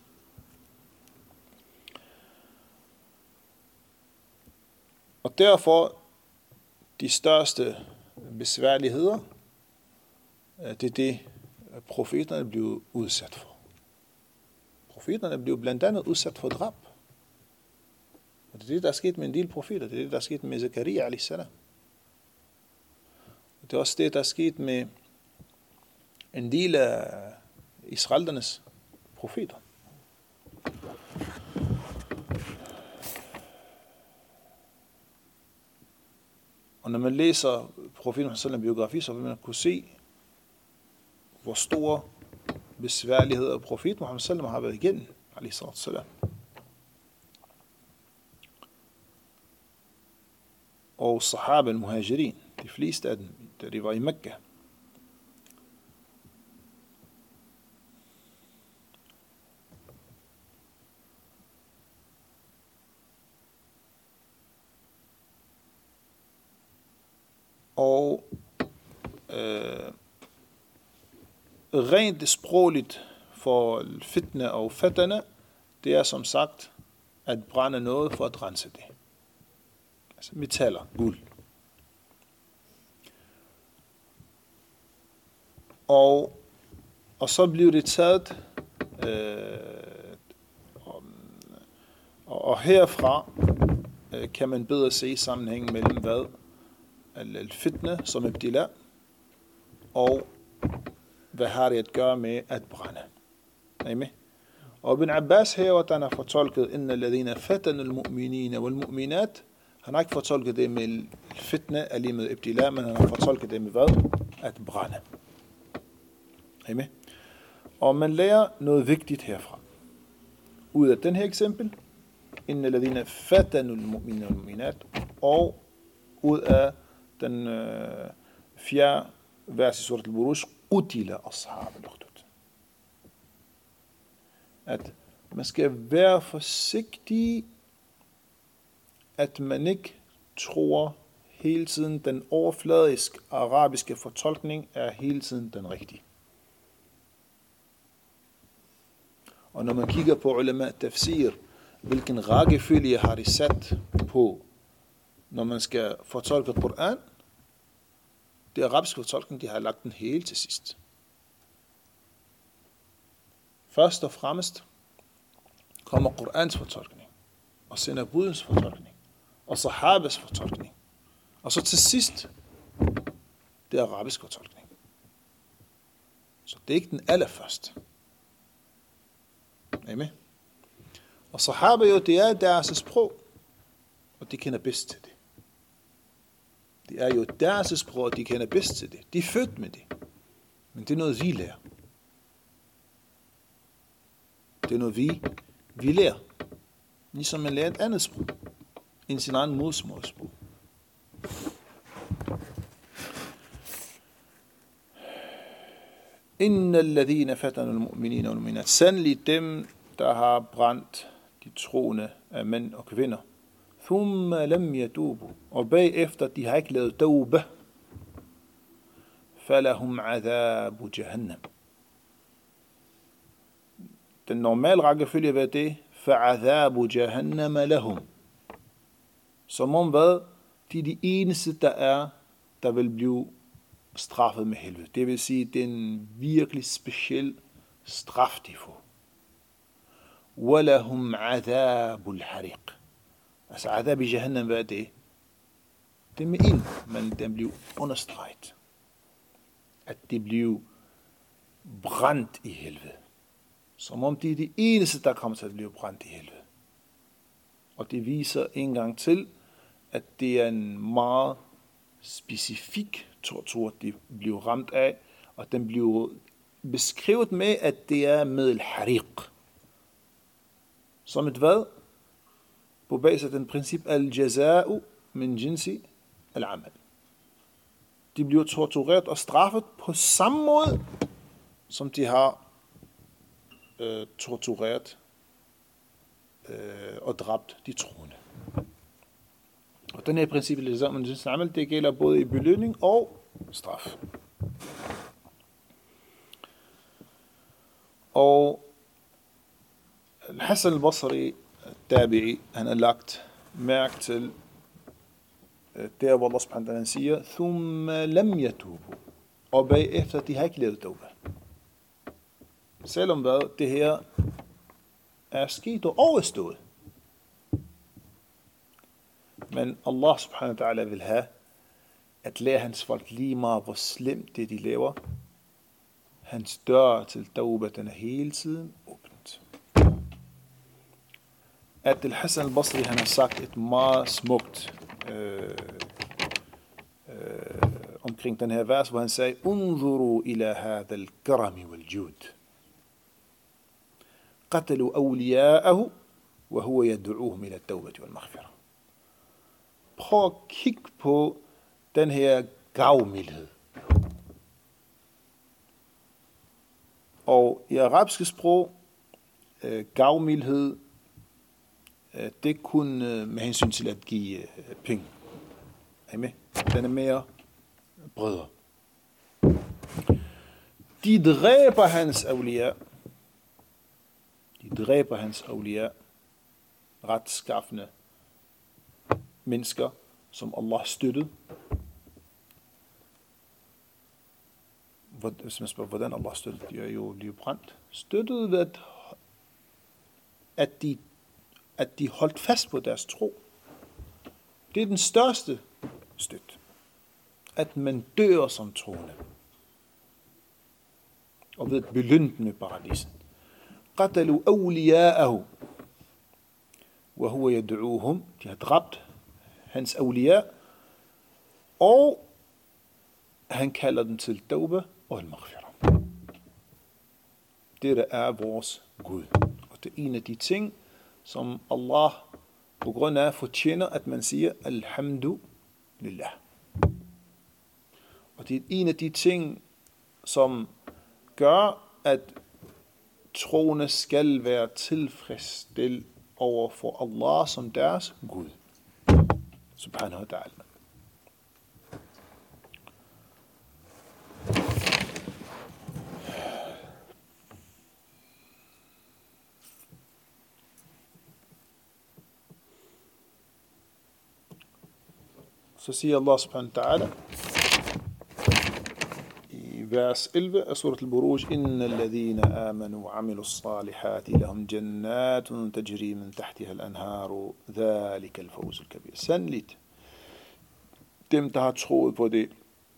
Og derfor de største besværligheder, det er det, profeterne blev udsat for. Profeterne blev blandt andet udsat for drab. Og det er det, der er sket med en del profeter. Det er det, der er sket med Zakaria alayhi salam. Og det er også det, der er sket med en del af israeliternes profeter. Og når man læser profeten sallallahu biografi, så vil man kunne se, hvor store besværligheder profeten Muhammad sallallahu har været igennem, alayhi salam. Og sahaba al-muhajirin, de fleste af dem, da de var i Mekka. Og øh, rent sprogligt for fitna og fatana, det er som sagt at brænde noget for at rense det. Altså metaller, guld. Og, og så bliver det taget, øh, og, og herfra øh, kan man bedre se sammenhængen mellem hvad? al-fitna som ibtila, og hvad har det at gøre med at brænde. Er I med? Og Ibn Abbas her, hvor han har fortolket, inna alladhina fatanu al-mu'minina wal-mu'minat, han har ikke fortolket det med fitna, alene med ibtila, men han har fortolket det med hvad? At brænde. Er I med? Og man lærer noget vigtigt herfra. Ud af den her eksempel, inna alladhina fatanu al-mu'minina wal-mu'minat, og ud af den øh, fjerde vers i surat al-Buruj, qutila ashab al-ukhdud. At man skal være forsigtig, at man ikke tror hele tiden, den overfladisk arabiske fortolkning er hele tiden den rigtige. Og når man kigger på ulama tafsir, hvilken rækkefølge har de sat på, når man skal fortolke Koran, det arabiske fortolkning, de har lagt den helt til sidst. Først og fremmest kommer Korans fortolkning, og senere budens fortolkning, og sahabas fortolkning, og så til sidst det arabiske fortolkning. Så det er ikke den allerførste. Er I med? Og sahaba jo, det er deres sprog, og de kender bedst til det. Det er jo deres sprog, og de kender bedst til det. De er født med det. Men det er noget, vi lærer. Det er noget, vi, vi lærer. Ligesom man lærer et andet sprog. End sin egen modersmålsprog. Inna alladhina fatanu al-mu'minina wal-mu'minat. Sandelig dem, der har brændt de troende af mænd og kvinder. Thumma lam yatubu. Og bagefter, de har ikke lavet tawbah. Falahum adhabu jahannam. Den normale rækkefølge var det, fa'adhabu jahannam lahum. Som om hvad? De er de eneste, der er, der vil blive straffet med helvede. Det vil sige, det er en virkelig speciel straf, de får. Walahum adhabul hariq. Altså adhab i jahannam, hvad er det? Det er med ild, men den bliver understreget. At det bliver brændt i helvede. Som om det er de eneste, der kommer til at blive brændt i helvede. Og det viser en gang til, at det er en meget specifik tortur, de bliver ramt af, og den bliver beskrevet med, at det er med al-hariq. Som et hvad? På basis af den princip al-jaza'u min jinsi al-amal. De bliver tortureret og straffet på samme måde, som de har øh, tortureret øh, og dræbt de troende. Og den her princip al-jaza'u min jinsi al-amal, det gælder både i belønning og straf. Og Hassan al-Basri, tabi'i, han har lagt mærke til der, hvor Allah subhanahu wa ta'ala siger, thumma lam yatubu. Og bagefter, de har ikke lavet tawbah. Selvom hvad, det her er sket og overstået. Men Allah subhanahu wa ta'ala vil have, at lære hans folk lige meget, hvor slemt det de laver. Hans dør til tawbah, den er hele tiden åbent. At Al-Hassan al-Basri, han har sagt et meget smukt øh, øh, omkring den her vers, hvor han sagde, unzuru ila hadha al-karami wal-jud. Qatalu awliya'ahu, wa huwa yad'uuhum ila at-tawbati wal-maghfirah. Prøv at kigge på den her gavmildhed. Og i arabiske sprog, øh, gavmildhed, øh, det kun øh, med hensyn til at give øh, penge. Er I med? Den er mere bredere. De dræber hans awliya. De dræber hans awliya. Retskaffende mennesker, som Allah støttede. Hvis man spørger, hvordan Allah støttede, de er jo lige brændt. Støttede ved, at, at, de, at de holdt fast på deres tro. Det er den største støt. at man dør som troende. Og ved belønt med paradisen. قتلوا أولياءه وهو يدعوهم. De har dræbt hans awliya, og han kalder dem til tawba og al-maghfirah. Det er vores Gud. Og det er en af de ting, som Allah på grund af fortjener, at man siger alhamdulillah. Og det er en af de ting, som gør, at troende skal være tilfredsstillet over for Allah som deres Gud. Subhanahu wa ta'ala. Så siger Allah subhanahu wa ta'ala i vers elleve af surat al-Buruj: Inna alladhina amanu wa amilu s-salihati lahum jannatun tajri min tahtiha al-anharu dhalika al-fawz al-kabir. Sandeligt, dem der har troet på det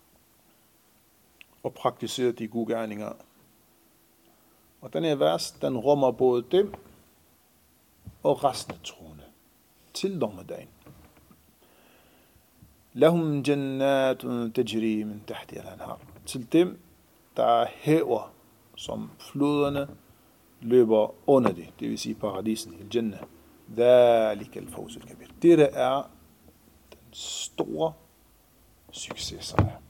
og praktiseret de gode gerninger. Og den her vers, den rummer både dem og resten af troende til dommedagen. Lahum jannatun tajri min tahtiha al-anhar. Til dem, der er hæver, som floderne løber under det, det vil sige paradisen, al-jannah. Dhalika al-fawz al-kabir. Det der er den store successejr.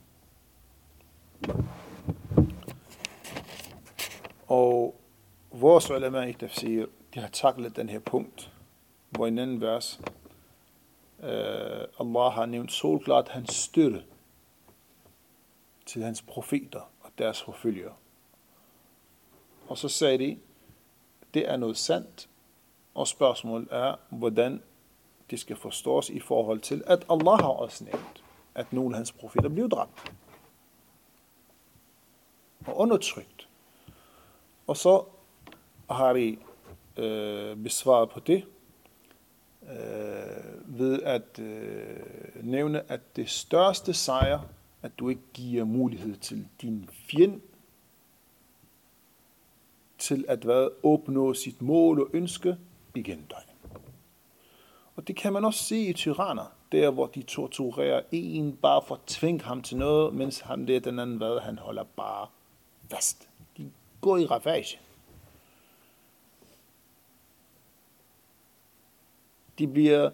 Og vores ulama i tafsir, de har taklet den her punkt, hvor i en anden vers, uh, Allah har nævnt solklart hans støtte til hans profeter og deres forfølgere. Og så sagde de, det er noget sandt, og spørgsmålet er, hvordan det skal forstås i forhold til, at Allah har også nævnt, at nogle af hans profeter blev dræbt og undertrykt. Og så har de øh, besvaret på det, øh, ved at øh, nævne, at det største sejr, at du ikke giver mulighed til din fjende til at hvad, opnå sit mål og ønske igen dig. Og det kan man også se i tyranner, der hvor de torturerer en bare for at tvinge ham til noget, mens han der den anden hvad, han holder bare fast. De går i ravage. De bliver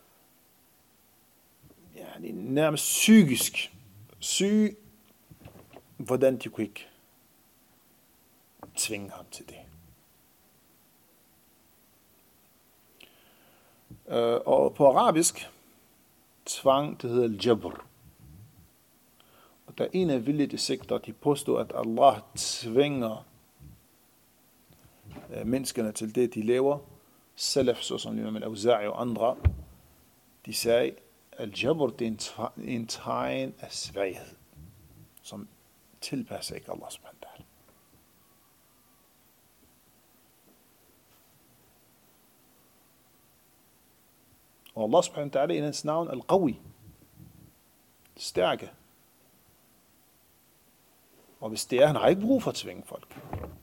ja, de er nærmest psykisk syge, hvordan de kunne ikke tvinge ham til det. Uh, og på arabisk, tvang, det hedder al-jabr. Og der er en af villige sekter, de påstår, at Allah tvinger uh, menneskerne til det, de laver. Salaf, såsom Imam al-Awza'i og andre, de sagde, al-jabr, det er en, en tegn af svaghed, som tilpasser ikke Allah subhanahu wa ta'ala. Og Allah subhanahu wa ta'ala i hans navn al-qawi, stærke. Og hvis det er, han har ikke brug for at tvinge folk.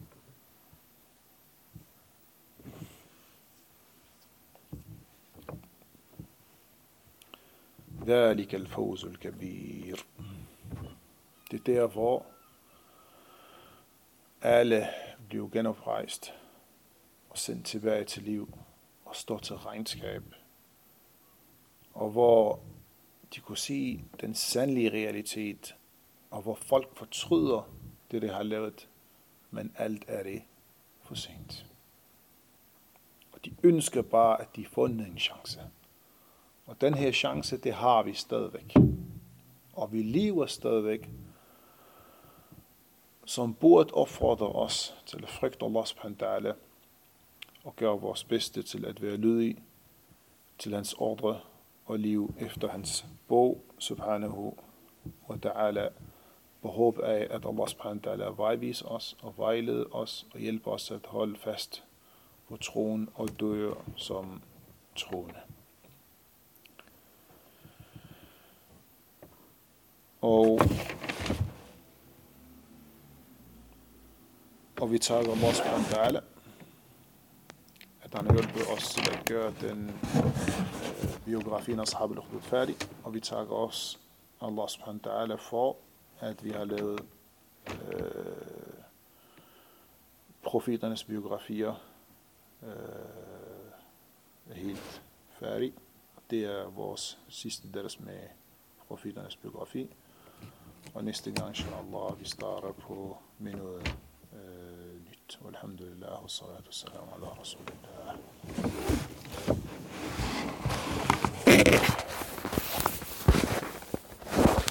ذلك الفوز الكبير. Det er der, hvor alle bliver genoprejst og sendt tilbage til liv og står til regnskab. Og hvor de kunne se den sandelige realitet, og hvor folk fortryder det, de har lavet, men alt er det for sent. Og de ønsker bare, at de får en chance. Og den her chance, det har vi stadigvæk. Og vi lever stadigvæk, som burde opfordre os til at frygte Allah subhanahu wa ta'ala, og gøre vores bedste til at være lydige til hans ordre og liv efter hans bog, subhanahu wa ta'ala, på håb af, at Allah subhanahu wa ta'ala vejviser os og vejleder os og hjælper os at holde fast på troen og dø som troende. Og, og vi takker Allah subhanahu wa ta'ala, at han har hjulpet os til at gøre den øh, biografien af Ashab al-Ukhdud færdig. Og vi takker også Allah subhanahu wa ta'ala for, at vi har lavet øh, profeternes biografier øh, helt færdig. Det er vores sidste ders med profeternes biografi. Og næste gang, inshallah, vi starter på med noget øh, nyt. Walhamdulillah, wa salatu wa salam ala rasulillah.